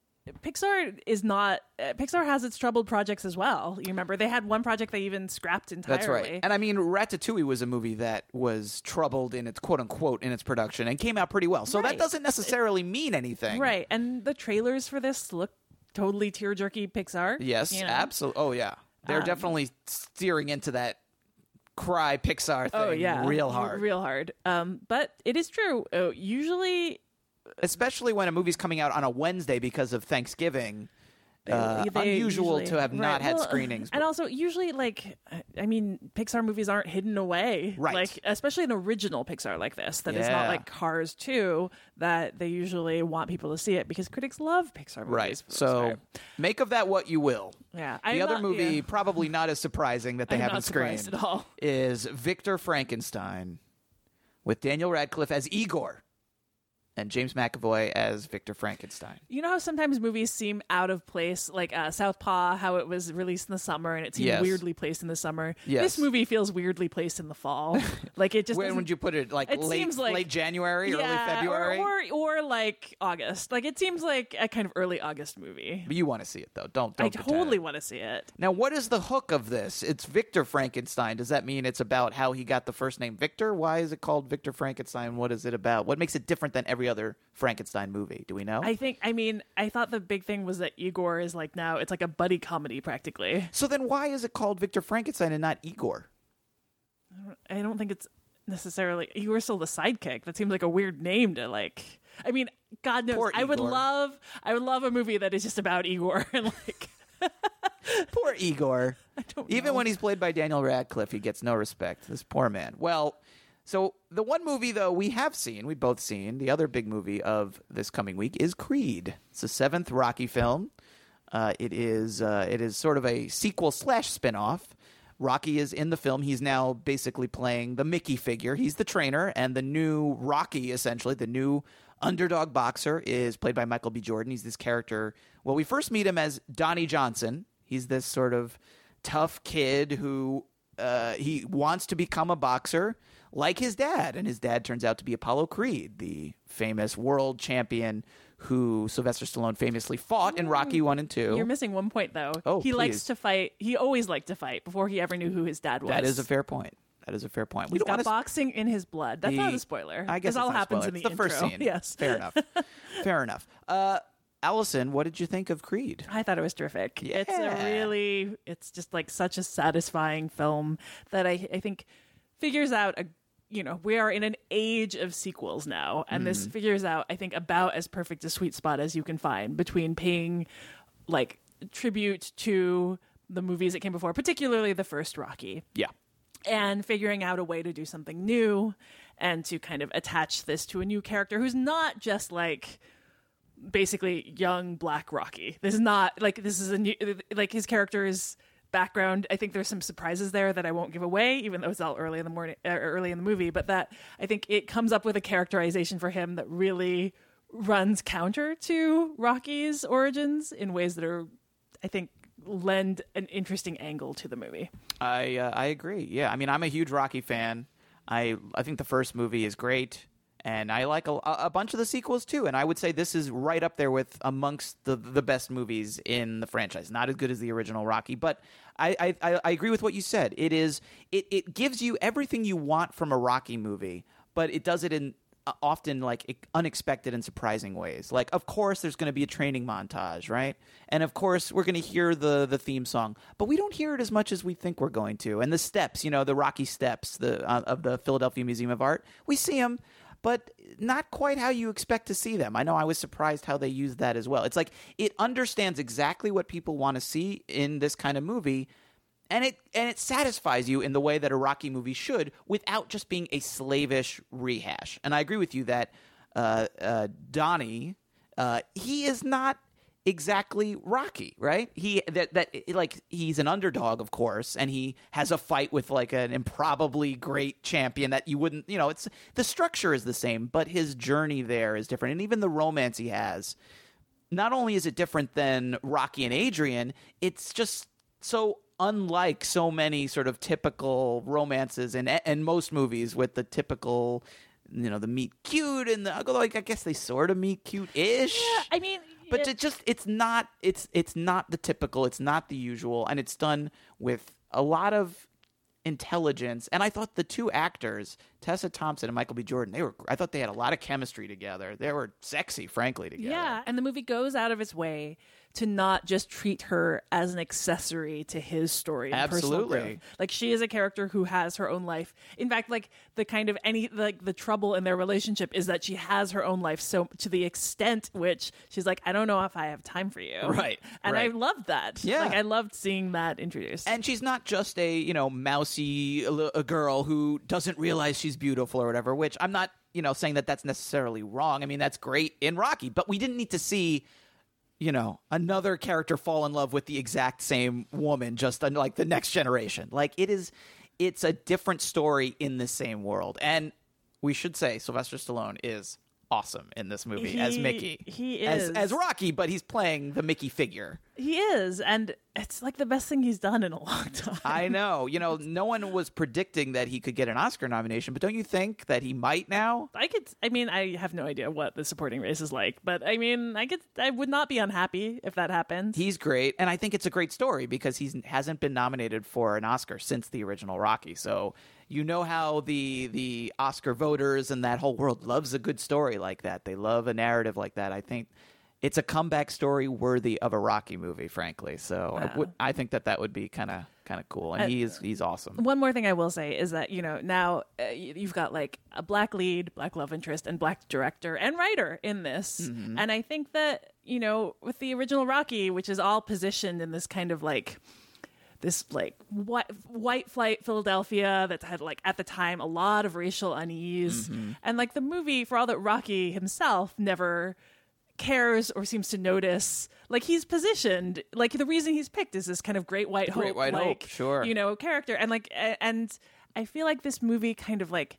Pixar is not uh, Pixar has its troubled projects as well. You remember they had one project they even scrapped entirely. That's right. And I mean, Ratatouille was a movie that was troubled in its quote unquote in its production and came out pretty well. So right. that doesn't necessarily mean anything. Right. And the trailers for this look totally tear-jerky Pixar. Yes, you know? absolutely. Oh yeah. They're um, definitely steering into that cry Pixar thing oh, yeah. real hard. Real hard. Um, but it is true. Uh, usually... Especially when a movie's coming out on a Wednesday because of Thanksgiving. Uh, they unusual usually, to have right. not had well, screenings. And also, usually, like, I mean, Pixar movies aren't hidden away. Right. Like, especially an original Pixar like this, that yeah. is not like Cars two, that they usually want people to see it because critics love Pixar movies. Right. So make of that what you will. Yeah. The I'm other not, movie, yeah. probably not as surprising that they I'm haven't not screened, at all. is Victor Frankenstein with Daniel Radcliffe as Igor. And James McAvoy as Victor Frankenstein. You know how sometimes movies seem out of place, like uh, Southpaw, how it was released in the summer and it seemed yes. weirdly placed in the summer. Yes. This movie feels weirdly placed in the fall. Like it just. When would you put it? Like it late, seems like, late January, yeah, early February, or, or or like August. Like it seems like a kind of early August movie. But you want to see it though, don't? don't I totally want to see it. Now, what is the hook of this? It's Victor Frankenstein. Does that mean it's about how he got the first name Victor? Why is it called Victor Frankenstein? What is it about? What makes it different than every other Frankenstein movie? Do we know? I think, I mean, I thought the big thing was that Igor is like now, it's like a buddy comedy practically. So then why is it called Victor Frankenstein and not Igor? I don't, I don't think it's necessarily, Igor's still the sidekick. That seems like a weird name to like, I mean, God knows, Poor I would Igor. love, I would love a movie that is just about Igor and like. Poor Igor. I don't Even know. when he's played by Daniel Radcliffe, he gets no respect. This poor man. Well, so the one movie, though, we have seen, we've both seen, the other big movie of this coming week is Creed. It's the seventh Rocky film. Uh, it is uh, it is sort of a sequel slash spinoff. Rocky is in the film. He's now basically playing the Mickey figure. He's the trainer, and the new Rocky, essentially, the new underdog boxer is played by Michael B. Jordan. He's this character. Well, we first meet him as Donnie Johnson. He's this sort of tough kid who uh, he wants to become a boxer like his dad. And his dad turns out to be Apollo Creed, the famous world champion who Sylvester Stallone famously fought in Rocky one and two. You're missing one point, though. Oh, he please. likes to fight. He always liked to fight before he ever knew who his dad was. That is a fair point. That is a fair point. He's got wanna... boxing in his blood. That's the... not a spoiler. I guess this all it's not a happens spoiler. in the, it's the intro. first scene. Yes, fair enough. Fair enough. Uh, Allison, what did you think of Creed? I thought it was terrific. Yeah. It's a really, it's just like such a satisfying film that I, I think figures out a, you know, we are in an age of sequels now, and mm. this figures out, I think, about as perfect a sweet spot as you can find between paying like tribute to the movies that came before, particularly the first Rocky. Yeah. And figuring out a way to do something new and to kind of attach this to a new character who's not just like basically young black Rocky. This is not like this is a new, like his character's background. I think there's some surprises there that I won't give away, even though it's all early in the morning, uh, early in the movie. But that I think it comes up with a characterization for him that really runs counter to Rocky's origins in ways that are, I think, lend an interesting angle to the movie. I uh, I agree. Yeah, I mean, I'm a huge Rocky fan. I I think the first movie is great. And I like a, a bunch of the sequels, too. And I would say this is right up there with amongst the the best movies in the franchise. Not as good as the original Rocky, but I, I, I agree with what you said. It is it, it gives you everything you want from a Rocky movie, but it does it in uh, often like unexpected and surprising ways. Like, of course, there's going to be a training montage, right? And of course, we're going to hear the the theme song, but we don't hear it as much as we think we're going to. And the steps, you know, the Rocky steps the uh, of the Philadelphia Museum of Art, we see them, but not quite how you expect to see them. I know I was surprised how they used that as well. It's like it understands exactly what people want to see in this kind of movie, and it and it satisfies you in the way that a Rocky movie should, without just being a slavish rehash. And I agree with you that uh, uh, Donnie, uh, he is not exactly Rocky, right? He that that like he's an underdog, of course, and he has a fight with like an improbably great champion that you wouldn't, you know, it's the structure is the same, but his journey there is different, and even the romance he has. Not only is it different than Rocky and Adrian, it's just so unlike so many sort of typical romances in in most movies with the typical, you know, the meet cute and the, although like I guess they sort of meet cute-ish. Yeah, I mean. But it just it's not it's it's not the typical, it's not the usual, and it's done with a lot of intelligence. And I thought the two actors, Tessa Thompson and Michael B. Jordan, they were I thought they had a lot of chemistry together. They were sexy, frankly, together. Yeah, and the movie goes out of its way to not just treat her as an accessory to his story and Absolutely. personal growth. Like, she is a character who has her own life. In fact, like the kind of any like the trouble in their relationship is that she has her own life, so to the extent which she's like, I don't know if I have time for you. Right. And right. I loved that. Yeah. Like, I loved seeing that introduced. And she's not just a, you know, mousy a girl who doesn't realize she's beautiful or whatever, which I'm not, you know, saying that that's necessarily wrong. I mean, that's great in Rocky, but we didn't need to see, you know, another character fall in love with the exact same woman, just like the next generation. Like, it is, it's a different story in the same world. And we should say Sylvester Stallone is awesome in this movie he, as Mickey. He is. As, as Rocky, but he's playing the Mickey figure. He is, and it's like the best thing he's done in a long time. I know. You know, no one was predicting that he could get an Oscar nomination, but don't you think that he might now? I could, I mean, I have no idea what the supporting race is like, but I mean, I could, I would not be unhappy if that happens. He's great, and I think it's a great story because he hasn't been nominated for an Oscar since the original Rocky, so you know how the the Oscar voters and that whole world loves a good story like that. They love a narrative like that. I think it's a comeback story worthy of a Rocky movie, frankly. So wow. I, would, I think that that would be kind of kind of cool, and uh, he's he's awesome. One more thing I will say is that, you know, now uh, you've got like a black lead, black love interest, and black director and writer in this, mm-hmm. and I think that, you know, with the original Rocky, which is all positioned in this kind of like this like white, white flight Philadelphia that had like at the time a lot of racial unease, mm-hmm. and like the movie, for all that Rocky himself never cares or seems to notice, like he's positioned, like the reason he's picked is this kind of great white hope, great white like, hope, sure, you know, character, and like and I feel like this movie kind of like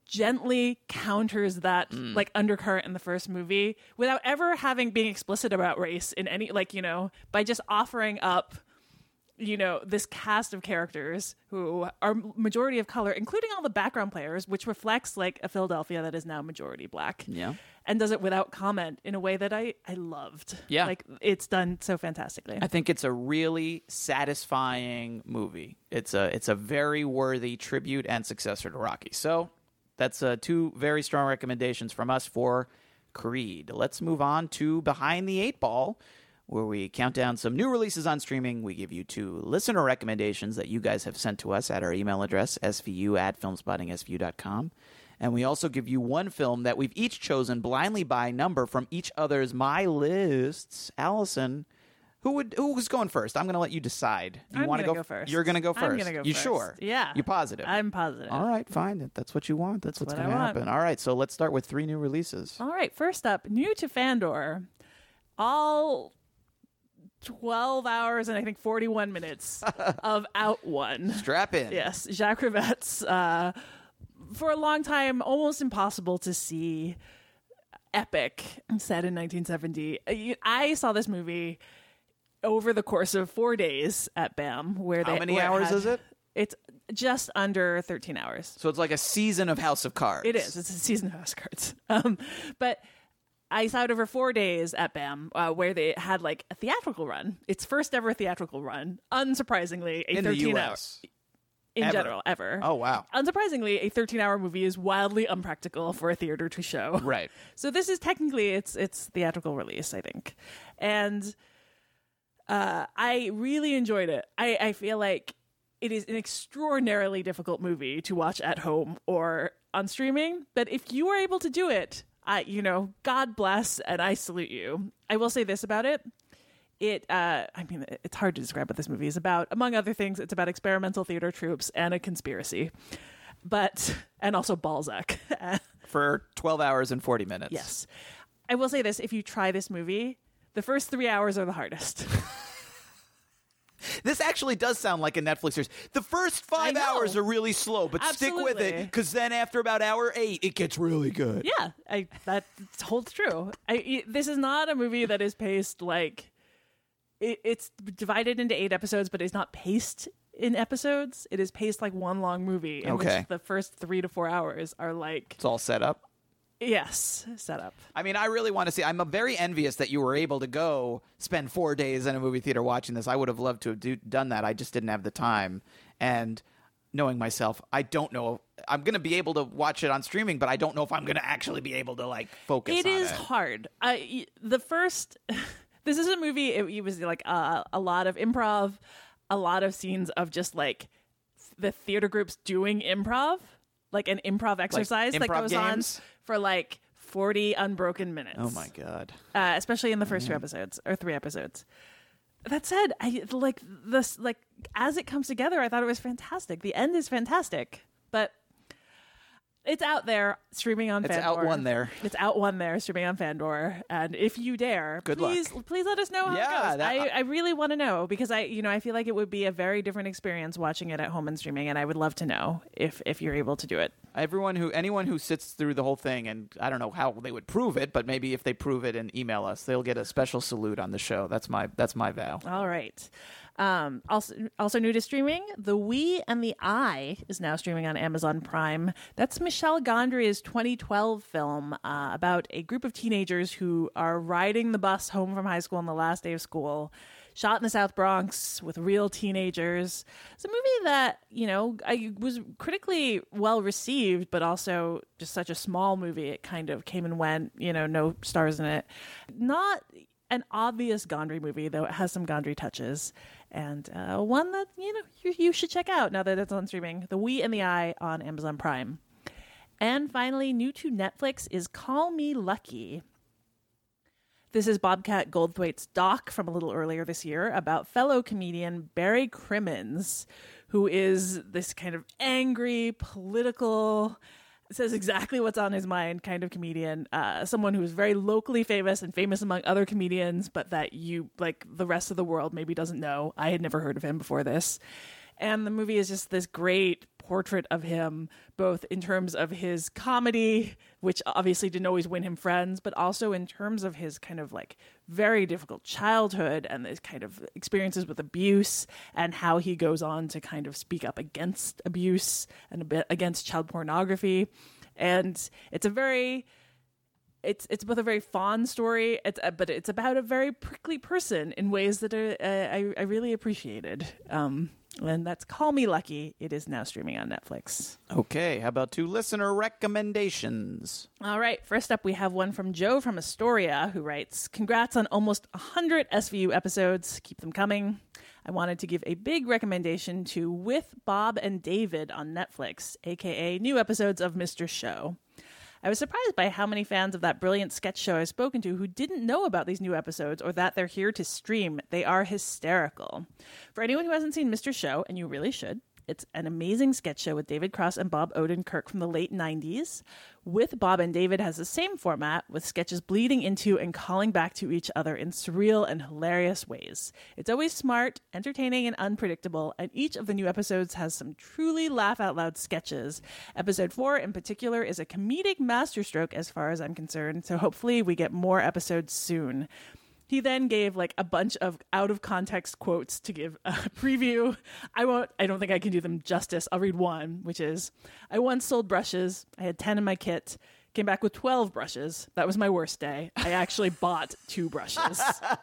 gently counters that mm. like undercurrent in the first movie without ever having being explicit about race in any, like, you know, by just offering up, you know, this cast of characters who are majority of color, including all the background players, which reflects like a Philadelphia that is now majority black. Yeah. And does it without comment in a way that I, I loved. Yeah. Like, it's done so fantastically. I think it's a really satisfying movie. It's a it's a very worthy tribute and successor to Rocky. So that's uh, two very strong recommendations from us for Creed. Let's move on to Behind the Eight Ball, where we count down some new releases on streaming. We give you two listener recommendations that you guys have sent to us at our email address, s v u at filmspotting s v u dot com. And we also give you one film that we've each chosen blindly by number from each other's My Lists. Allison, who would who's going first? I'm going to let you decide. You I'm want to go, go first. You're going to go first. I'm going to go you first. sure? Yeah. You positive? I'm positive. All right, fine. That's what you want. That's, That's what's what going to happen. All right, so let's start with three new releases. All right, first up, new to Fandor. All twelve hours and I think forty-one minutes of Out One. Strap in. Yes, Jacques Rivette's, uh, for a long time, almost impossible to see epic set in nineteen seventy. I saw this movie over the course of four days at B A M. Where How they, many where it hours had, is it? It's just under thirteen hours. So it's like a season of House of Cards. It is. It's a season of House of Cards. Um, but I saw it over four days at B A M, uh, where they had like a theatrical run. Its first ever theatrical run. Unsurprisingly, a in thirteen the U hour. S In ever. general, ever. Oh, wow. Unsurprisingly, a thirteen-hour movie is wildly unpractical for a theater to show. Right. So this is technically its its theatrical release, I think, and uh, I really enjoyed it. I, I feel like it is an extraordinarily difficult movie to watch at home or on streaming, but if you are able to do it, I you know, God bless, and I salute you. I will say this about it. It, uh, I mean, it's hard to describe what this movie is about. Among other things, it's about experimental theater troops and a conspiracy, but and also Balzac for twelve hours and forty minutes. Yes, I will say this: if you try this movie, the first three hours are the hardest. This actually does sound like a Netflix series. The first five hours are really slow, but Absolutely. stick with it, because then after about hour eight, it gets really good. Yeah, I, that holds true. I, this is not a movie that is paced like. It, it's divided into eight episodes, but it's not paced in episodes. It is paced like one long movie, in Okay. which the first three to four hours are like It's all set up. yes, set up. I mean, I really want to see. I'm very envious that you were able to go spend four days in a movie theater watching this. I would have loved to have do, done that. I just didn't have the time. And knowing myself, I don't know. I'm going to be able to watch it on streaming, but I don't know if I'm going to actually be able to like focus It on is it. hard. I the first. This is a movie. It, it was like a, a lot of improv, a lot of scenes of just like the theater groups doing improv, like an improv exercise improv that goes games? on for like forty unbroken minutes. Oh my God. Uh, especially in the first two episodes or three episodes. That said, I like this. Like as it comes together, I thought it was fantastic. The end is fantastic, but. It's out there streaming on It's Fandor. out one there. It's out one there streaming on Fandor. And if you dare, Good please luck. please let us know how Yeah, it goes. that- I, I really want to know because I you know I feel like it would be a very different experience watching it at home and streaming, and I would love to know if if you're able to do it. Everyone who, anyone who sits through the whole thing, and I don't know how they would prove it, but maybe if they prove it and email us, they'll get a special salute on the show. That's my that's my vow. All right. Um, also, also new to streaming, The We and the I is now streaming on Amazon Prime. That's Michel Gondry's twenty twelve film uh, about a group of teenagers who are riding the bus home from high school on the last day of school, shot in the South Bronx with real teenagers. It's a movie that, you know, I was critically well received, but also just such a small movie. It kind of came and went, you know, no stars in it. Not an obvious Gondry movie, though it has some Gondry touches. And uh, one that, you know, you, you should check out now that it's on streaming. The We and the I on Amazon Prime. And finally, new to Netflix is Call Me Lucky. This is Bobcat Goldthwait's doc from a little earlier this year about fellow comedian Barry Crimmins, who is this kind of angry, political, says exactly what's on his mind kind of comedian, uh, someone who is very locally famous and famous among other comedians, but that you, like the rest of the world, maybe doesn't know. I had never heard of him before this. And the movie is just this great, portrait of him, both in terms of his comedy, which obviously didn't always win him friends, but also in terms of his kind of like very difficult childhood and his kind of experiences with abuse, and how he goes on to kind of speak up against abuse and a bit against child pornography. And it's a very It's it's both a very fond story, it's, uh, but it's about a very prickly person in ways that are, uh, I, I really appreciated. Um, and that's Call Me Lucky. It is now streaming on Netflix. Okay, how about two listener recommendations? All right, first up we have one from Joe from Astoria, who writes, congrats on almost one hundred S V U episodes. Keep them coming. I wanted to give a big recommendation to With Bob and David on Netflix, a k a new episodes of Mister Show. I was surprised by how many fans of that brilliant sketch show I've spoken to who didn't know about these new episodes or that they're here to stream. They are hysterical. For anyone who hasn't seen Mister Show, and you really should, it's an amazing sketch show with David Cross and Bob Odenkirk from the late nineties. With Bob and David has the same format, with sketches bleeding into and calling back to each other in surreal and hilarious ways. It's always smart, entertaining, and unpredictable, and each of the new episodes has some truly laugh-out-loud sketches. Episode four, in particular, is a comedic masterstroke as far as I'm concerned, so hopefully we get more episodes soon. He then gave like a bunch of out of context quotes to give a preview. I won't, I don't think I can do them justice. I'll read one, which is, I once sold brushes. I had ten in my kit. Came back with twelve brushes. That was my worst day. I actually bought two brushes.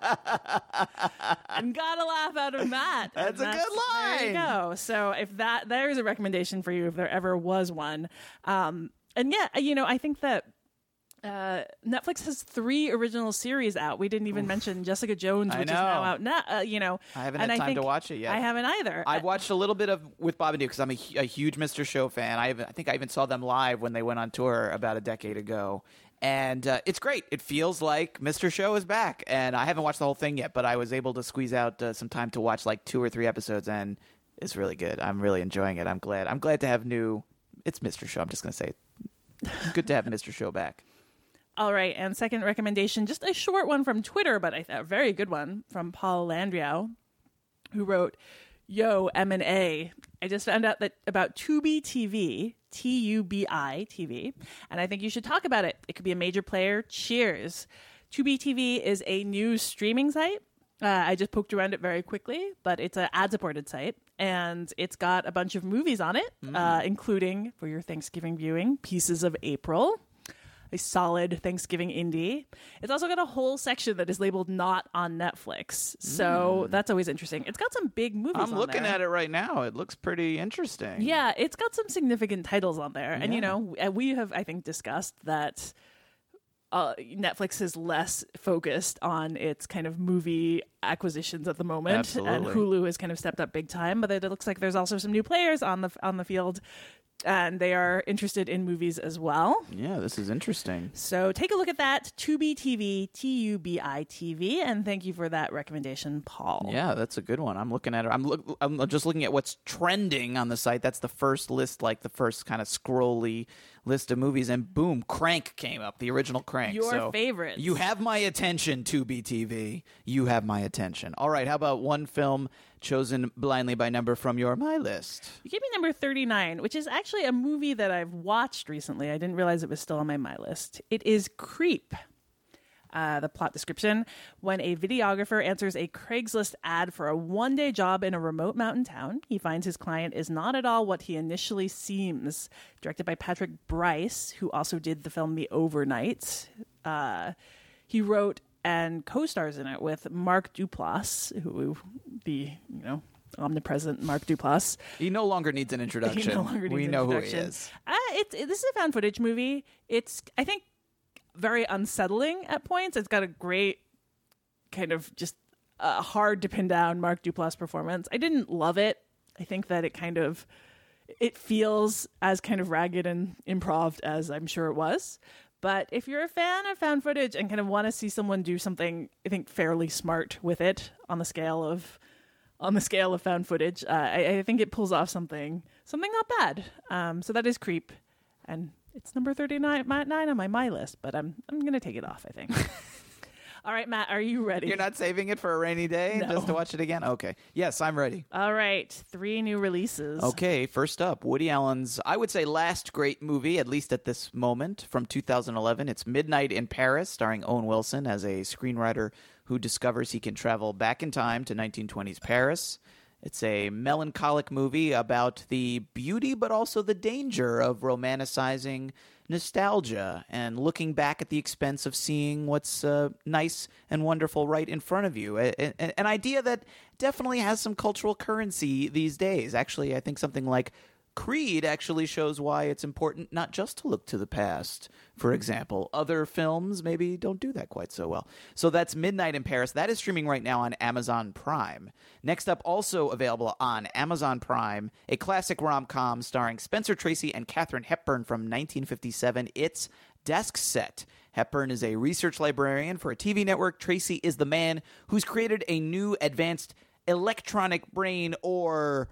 And got a laugh out of that. That's, that's a good line. There you go. So if that, there's a recommendation for you if there ever was one. Um, and yeah, you know, I think that Uh, Netflix has three original series out. We didn't even Oof. mention Jessica Jones, which is now out. Now, uh, you know, I haven't and had I time to watch it yet. I haven't either. I've watched a little bit of With Bob and David because I'm a, a huge Mister Show fan. I, even, I think I even saw them live when they went on tour about a decade ago. And uh, it's great. It feels like Mister Show is back. And I haven't watched the whole thing yet, but I was able to squeeze out uh, some time to watch like two or three episodes, and it's really good. I'm really enjoying it. I'm glad. I'm glad to have new. It's Mister Show. I'm just going to say it. It's good to have Mister Show back. All right, and second recommendation, just a short one from Twitter, but I thought a very good one from Paul Landriau, who wrote, Yo, M and A, I just found out that about Tubi T V, T U B I T V, and I think you should talk about it. It could be a major player. Cheers. Tubi T V is a new streaming site. Uh, I just poked around it very quickly, but it's an ad-supported site, and it's got a bunch of movies on it, mm. uh, including, for your Thanksgiving viewing, Pieces of April, a solid Thanksgiving indie. It's also got a whole section that is labeled not on Netflix. So mm. that's always interesting. It's got some big movies I'm on looking there. at it right now. It looks pretty interesting. Yeah, it's got some significant titles on there. Yeah. And, you know, we have, I think, discussed that uh, Netflix is less focused on its kind of movie acquisitions at the moment. Absolutely. And Hulu has kind of stepped up big time. But it looks like there's also some new players on the on the field, and they are interested in movies as well. Yeah, this is interesting. So take a look at that. Tubi T V, T U B I T V, and thank you for that recommendation, Paul. Yeah, that's a good one. I'm looking at it. I'm, look, I'm just looking at what's trending on the site. That's the first list, like the first kind of scrolly list of movies, and boom, Crank came up, the original Crank. Your so favorites. You have my attention, Tubi T V. You have my attention. All right, how about one film chosen blindly by number from your My List? You gave me number thirty-nine, which is actually a movie that I've watched recently. I didn't realize it was still on my My List. It is Creep. Uh, the plot description: when a videographer answers a Craigslist ad for a one-day job in a remote mountain town, he finds his client is not at all what he initially seems. Directed by Patrick Bryce, who also did the film The Overnight. Uh, he wrote and co-stars in it with Mark Duplass, who the, you know, omnipresent Mark Duplass. He no longer needs an introduction. He no longer needs we an know introduction. who he is. Uh, it, it, this is a found footage movie. It's, I think, very unsettling at points. It's got a great kind of just uh, hard to pin down Mark Duplass performance. I didn't love it. I think that it kind of, it feels as kind of ragged and improv as I'm sure it was. But if you're a fan of found footage and kind of want to see someone do something, I think, fairly smart with it on the scale of on the scale of found footage, uh, I, I think it pulls off something something not bad. Um, so that is Creep, and it's number thirty-nine my, nine on my my list. But I'm I'm gonna take it off, I think. All right, Matt, are you ready? You're not saving it for a rainy day No. just to watch it again? Okay. Yes, I'm ready. All right, three new releases. Okay, first up, Woody Allen's, I would say, last great movie, at least at this moment, from two thousand eleven. It's Midnight in Paris, starring Owen Wilson as a screenwriter who discovers he can travel back in time to nineteen twenties Paris. It's a melancholic movie about the beauty but also the danger of romanticizing nostalgia and looking back at the expense of seeing what's uh, nice and wonderful right in front of you. A- a- an idea that definitely has some cultural currency these days. Actually, I think something like Creed actually shows why it's important not just to look to the past. For example, other films maybe don't do that quite so well. So that's Midnight in Paris. That is streaming right now on Amazon Prime. Next up, also available on Amazon Prime, a classic rom-com starring Spencer Tracy and Katharine Hepburn from nineteen fifty-seven. It's Desk Set. Hepburn is a research librarian for a T V network. Tracy is the man who's created a new advanced electronic brain or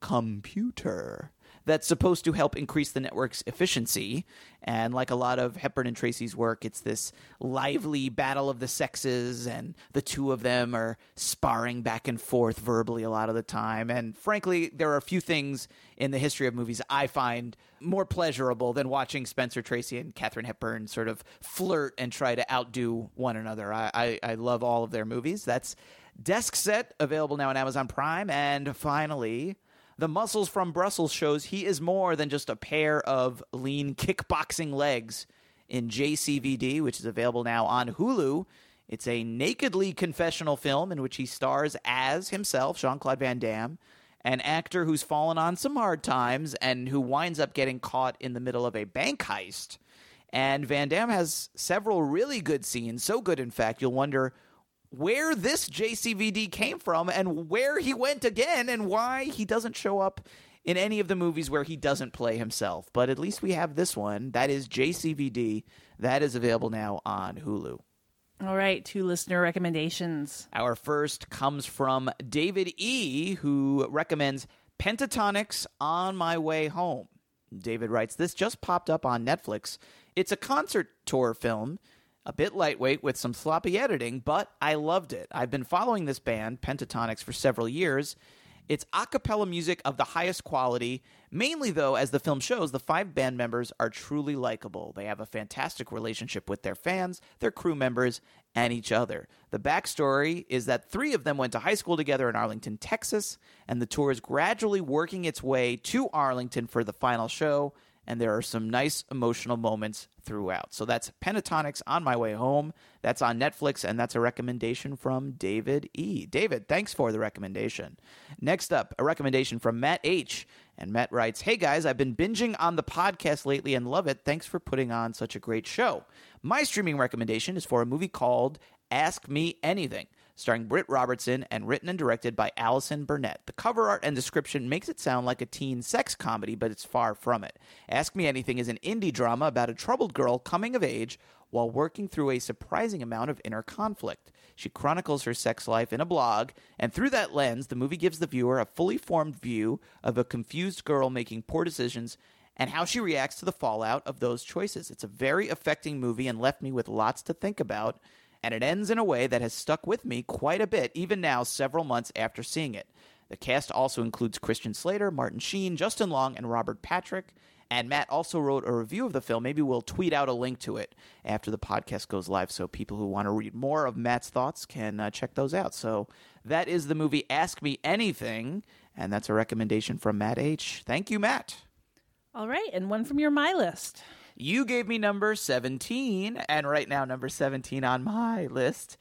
computer that's supposed to help increase the network's efficiency. And like a lot of Hepburn and Tracy's work, it's this lively battle of the sexes, and the two of them are sparring back and forth verbally a lot of the time. And frankly, there are a few things in the history of movies I find more pleasurable than watching Spencer Tracy and Katharine Hepburn sort of flirt and try to outdo one another. I, I, I love all of their movies. That's Desk Set, available now on Amazon Prime. And finally, The Muscles from Brussels shows he is more than just a pair of lean kickboxing legs in J C V D, which is available now on Hulu. It's a nakedly confessional film in which he stars as himself, Jean-Claude Van Damme, an actor who's fallen on some hard times and who winds up getting caught in the middle of a bank heist. And Van Damme has several really good scenes, so good, in fact, you'll wonder where this J C V D came from and where he went again and why he doesn't show up in any of the movies where he doesn't play himself. But at least we have this one. That is J C V D. That is available now on Hulu. All right, two listener recommendations. Our first comes from David E., who recommends Pentatonix On My Way Home. David writes, this just popped up on Netflix. It's a concert tour film, a bit lightweight with some sloppy editing, but I loved it. I've been following this band, Pentatonix, for several years. It's a cappella music of the highest quality. Mainly, though, as the film shows, the five band members are truly likable. They have a fantastic relationship with their fans, their crew members, and each other. The backstory is that three of them went to high school together in Arlington, Texas, and the tour is gradually working its way to Arlington for the final show, and there are some nice emotional moments throughout. So that's Pentatonix On My Way Home. That's on Netflix, and that's a recommendation from David E. David, thanks for the recommendation. Next up, a recommendation from Matt H. And Matt writes, hey guys, I've been binging on the podcast lately and love it. Thanks for putting on such a great show. My streaming recommendation is for a movie called Ask Me Anything, starring Britt Robertson and written and directed by Allison Burnett. The cover art and description makes it sound like a teen sex comedy, but it's far from it. Ask Me Anything is an indie drama about a troubled girl coming of age while working through a surprising amount of inner conflict. She chronicles her sex life in a blog, and through that lens, the movie gives the viewer a fully formed view of a confused girl making poor decisions and how she reacts to the fallout of those choices. It's a very affecting movie and left me with lots to think about, and it ends in a way that has stuck with me quite a bit, even now, several months after seeing it. The cast also includes Christian Slater, Martin Sheen, Justin Long, and Robert Patrick. And Matt also wrote a review of the film. Maybe we'll tweet out a link to it after the podcast goes live, so people who want to read more of Matt's thoughts can uh, check those out. So that is the movie Ask Me Anything, and that's a recommendation from Matt H. Thank you, Matt. All right, and one from your My List. You gave me number seventeen, and right now number seventeen on my list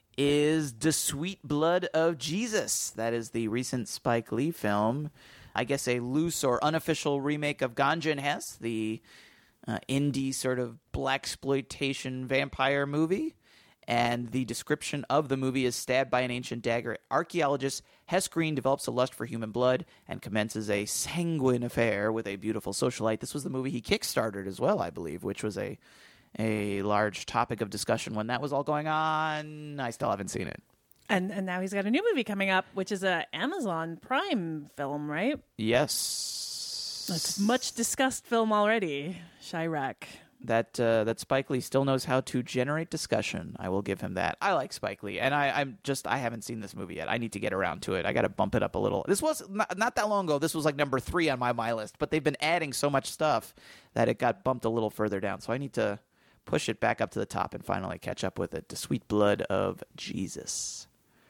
is The Sweet Blood of Jesus. That is the recent Spike Lee film. I guess a loose or unofficial remake of Ganja and Hess, the uh, indie sort of blaxploitation vampire movie. And the description of the movie is stabbed by an ancient dagger. Archaeologist Hess Green develops a lust for human blood and commences a sanguine affair with a beautiful socialite. This was the movie he kickstarted as well, I believe, which was a a large topic of discussion when that was all going on. I still haven't seen it. And and now he's got a new movie coming up, which is a Amazon Prime film, right? Yes. It's a much discussed film already, Chirac. that uh, that Spike Lee still knows how to generate discussion. I will give him that. I like Spike Lee, and I, I'm just I haven't seen this movie yet. I need to get around to it. I got to bump it up a little. This was not, not that long ago. This was like number three on my my list, but they've been adding so much stuff that it got bumped a little further down. So I need to push it back up to the top and finally catch up with it. The Sweet Blood of Jesus.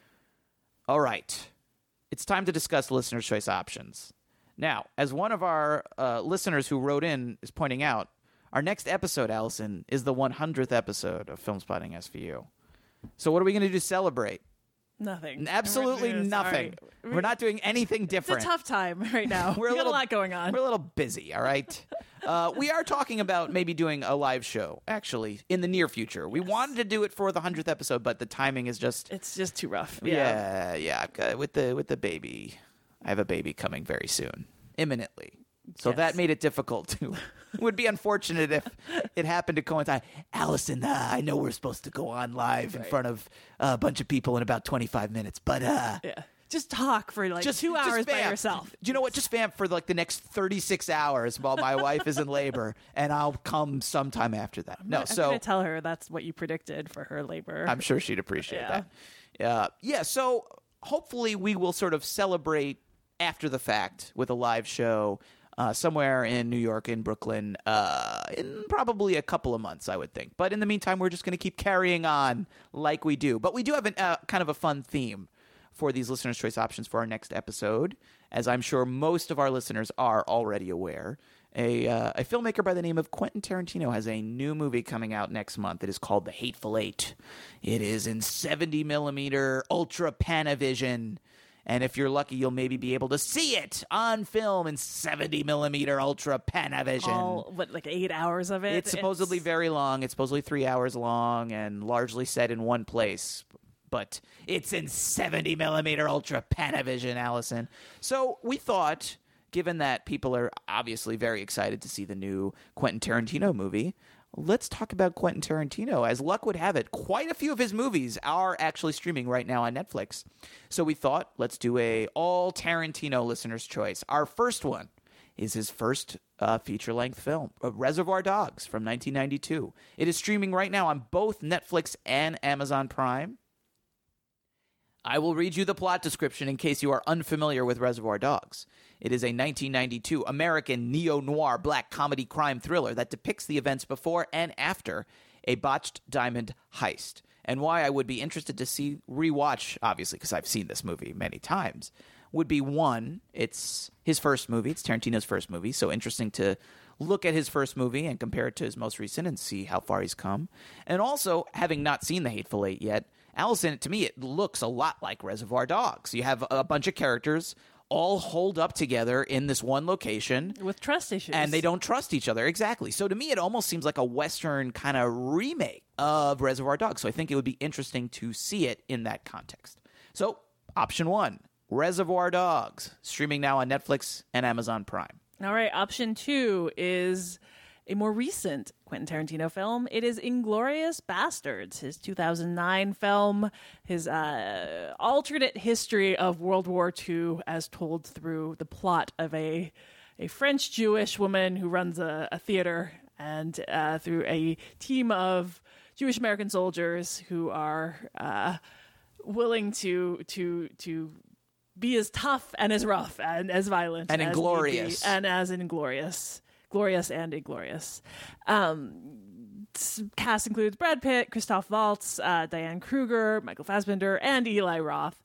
All right, it's time to discuss listener choice options. Now, as one of our uh, listeners who wrote in is pointing out, our next episode, Allison, is the one hundredth episode of Film Spotting S V U. So what are we going to do to celebrate? Nothing. Absolutely nothing. Sorry. We're not doing anything different. It's a tough time right now. We're we a little, got a lot going on. We're a little busy, all right? uh, we are talking about maybe doing a live show, actually, in the near future. We yes. wanted to do it for the hundredth episode, but the timing is just... It's just too rough. Yeah, yeah. yeah. With the with the baby. I have a baby coming very soon. Imminently. So yes. that made it difficult to... It would be unfortunate if it happened to coincide. Allison, uh, I know we're supposed to go on live right. in front of uh, a bunch of people in about twenty-five minutes, but uh, yeah, just talk for like just, two hours just by yourself. Do you know what? Just vamp for like the next thirty-six hours while my wife is in labor, and I'll come sometime after that. I'm no, gonna, so I'm going to tell her that's what you predicted for her labor. I'm sure she'd appreciate yeah. that. Uh, yeah. So hopefully we will sort of celebrate after the fact with a live show. Uh, somewhere in New York, in Brooklyn, uh, in probably a couple of months, I would think. But in the meantime, we're just going to keep carrying on like we do. But we do have an, uh, kind of a fun theme for these listeners' choice options for our next episode, as I'm sure most of our listeners are already aware. A, uh, a filmmaker by the name of Quentin Tarantino has a new movie coming out next month. It is called The Hateful Eight. It is in seventy millimeter Ultra Panavision. And if you're lucky, you'll maybe be able to see it on film in seventy millimeter Ultra Panavision. All, what, like eight hours of it? It's supposedly it's... very long. It's supposedly three hours long and largely set in one place. But it's in seventy millimeter Ultra Panavision, Allison. So we thought, given that people are obviously very excited to see the new Quentin Tarantino movie, let's talk about Quentin Tarantino. As luck would have it, quite a few of his movies are actually streaming right now on Netflix. So we thought, let's do a all Tarantino listener's choice. Our first one is his first uh, feature-length film, Reservoir Dogs from nineteen ninety-two. It is streaming right now on both Netflix and Amazon Prime. I will read you the plot description in case you are unfamiliar with Reservoir Dogs. It is a nineteen ninety-two American neo-noir black comedy crime thriller that depicts the events before and after a botched diamond heist. And why I would be interested to see rewatch, obviously, because I've seen this movie many times, would be one, it's his first movie. It's Tarantino's first movie, so interesting to look at his first movie and compare it to his most recent and see how far he's come. And also, having not seen The Hateful Eight yet, Allison, to me, it looks a lot like Reservoir Dogs. You have a bunch of characters all holed up together in this one location. With trust issues. And they don't trust each other. Exactly. So to me, it almost seems like a Western kind of remake of Reservoir Dogs. So I think it would be interesting to see it in that context. So option one, Reservoir Dogs, streaming now on Netflix and Amazon Prime. All right. Option two is a more recent Quentin Tarantino film. It is Inglourious Bastards, his two thousand nine film, his uh, alternate history of World War Two as told through the plot of a a French Jewish woman who runs a, a theater and uh, through a team of Jewish American soldiers who are uh, willing to to to be as tough and as rough and as violent and as inglorious and as inglorious. Glorious and Inglorious. Um, cast includes Brad Pitt, Christoph Waltz, uh, Diane Kruger, Michael Fassbender, and Eli Roth.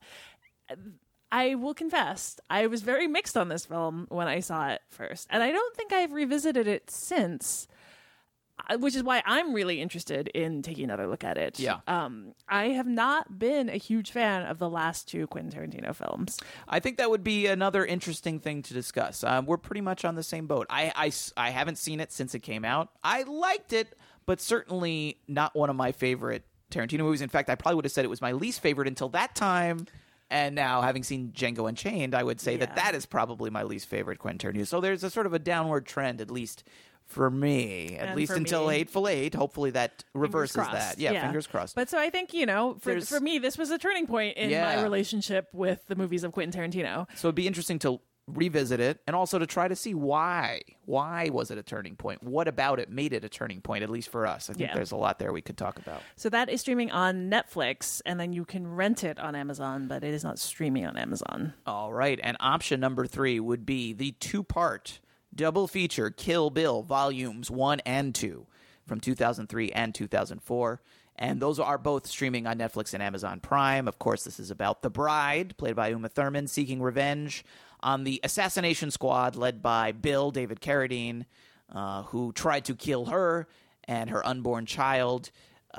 I will confess, I was very mixed on this film when I saw it first, and I don't think I've revisited it since, which is why I'm really interested in taking another look at it. Yeah. Um, I have not been a huge fan of the last two Quentin Tarantino films. I think that would be another interesting thing to discuss. Um, we're pretty much on the same boat. I, I, I haven't seen it since it came out. I liked it, but certainly not one of my favorite Tarantino movies. In fact, I probably would have said it was my least favorite until that time. And now, having seen Django Unchained, I would say yeah. that that is probably my least favorite Quentin Tarantino. So there's a sort of a downward trend, at least for me, at and least until me. Hateful Eight. Hopefully that reverses crossed. that. Yeah, yeah, fingers crossed. But so I think, you know, for, for me, this was a turning point in yeah. my relationship with the movies of Quentin Tarantino. So it'd be interesting to revisit it, and also to try to see why. Why was it a turning point? What about it made it a turning point, at least for us? I think Yeah. there's a lot there we could talk about. So that is streaming on Netflix, and then you can rent it on Amazon, but it is not streaming on Amazon. All right, and option number three would be the two-part double feature Kill Bill Volumes one and two from two thousand three and two thousand four. And those are both streaming on Netflix and Amazon Prime. Of course, this is about the bride, played by Uma Thurman, seeking revenge on the assassination squad led by Bill, David Carradine, uh, who tried to kill her and her unborn child.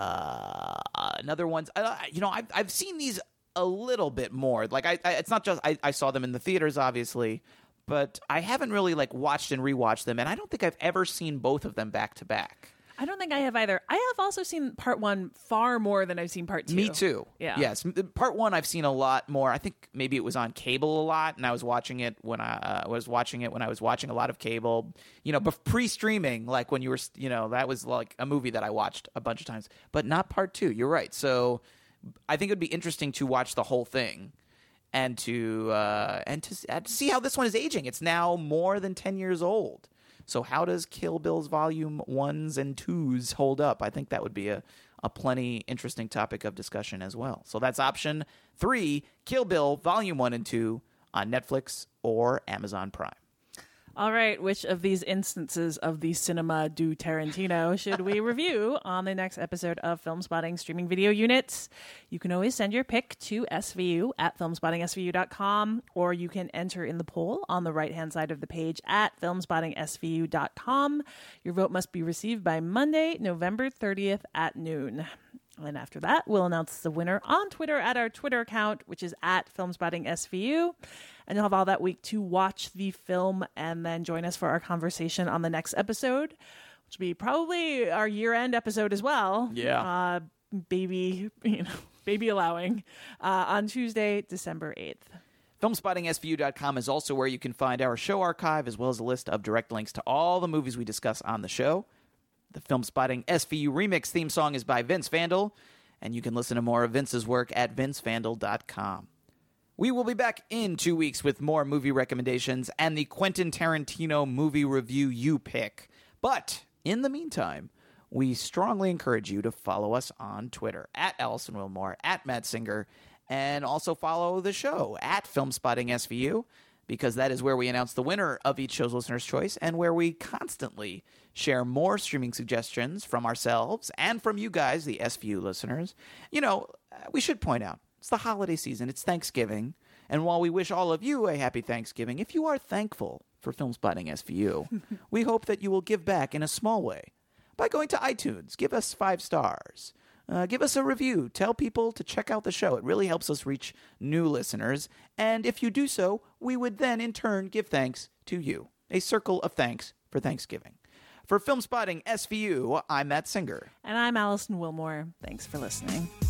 Uh, another one's, uh, you know, I've, I've seen these a little bit more. Like, I, I it's not just, I, I saw them in the theaters, obviously, but I haven't really, like, watched and rewatched them. And I don't think I've ever seen both of them back to back. I don't think I have either. I have also seen part one far more than I've seen part two. Me too. Yeah. Yes. Part one I've seen a lot more. I think maybe it was on cable a lot, and I was watching it when I uh, was watching it when I was watching a lot of cable. You know, bef- pre-streaming, like when you were, you know, that was like a movie that I watched a bunch of times. But not part two. You're right. So I think it would be interesting to watch the whole thing and to uh, and to, and to see how this one is aging. It's now more than ten years old. So how does Kill Bill's Volume ones and twos hold up? I think that would be a, a plenty interesting topic of discussion as well. So that's option three, Kill Bill Volume one and two on Netflix or Amazon Prime. All right, which of these instances of the cinema du Tarantino should we review on the next episode of Film Spotting Streaming Video Units? You can always send your pick to S V U at film spotting S V U dot com, or you can enter in the poll on the right-hand side of the page at film spotting S V U dot com. Your vote must be received by Monday, November thirtieth at noon. And after that, we'll announce the winner on Twitter at our Twitter account, which is at FilmSpottingSVU. And you'll have all that week to watch the film and then join us for our conversation on the next episode, which will be probably our year-end episode as well. Yeah. Uh, baby, you know, baby allowing, uh, on Tuesday, December eighth. film spotting S V U dot com is also where you can find our show archive, as well as a list of direct links to all the movies we discuss on the show. The Film Spotting S V U remix theme song is by Vince Vandal, and you can listen to more of Vince's work at vince vandal dot com. We will be back in two weeks with more movie recommendations and the Quentin Tarantino movie review you pick. But in the meantime, we strongly encourage you to follow us on Twitter at Allison Wilmore, at Matt Singer, and also follow the show at Film Spotting S V U, because that is where we announce the winner of each show's listener's choice and where we constantly share more streaming suggestions from ourselves and from you guys, the S V U listeners. You know, we should point out, it's the holiday season, it's Thanksgiving, and while we wish all of you a happy Thanksgiving, if you are thankful for Film Spotting S V U, we hope that you will give back in a small way by going to iTunes, give us five stars. Uh, give us a review. Tell people to check out the show. It really helps us reach new listeners. And if you do so, we would then in turn give thanks to you. A circle of thanks for Thanksgiving. For Film Spotting S V U, I'm Matt Singer. And I'm Allison Wilmore. Thanks for listening.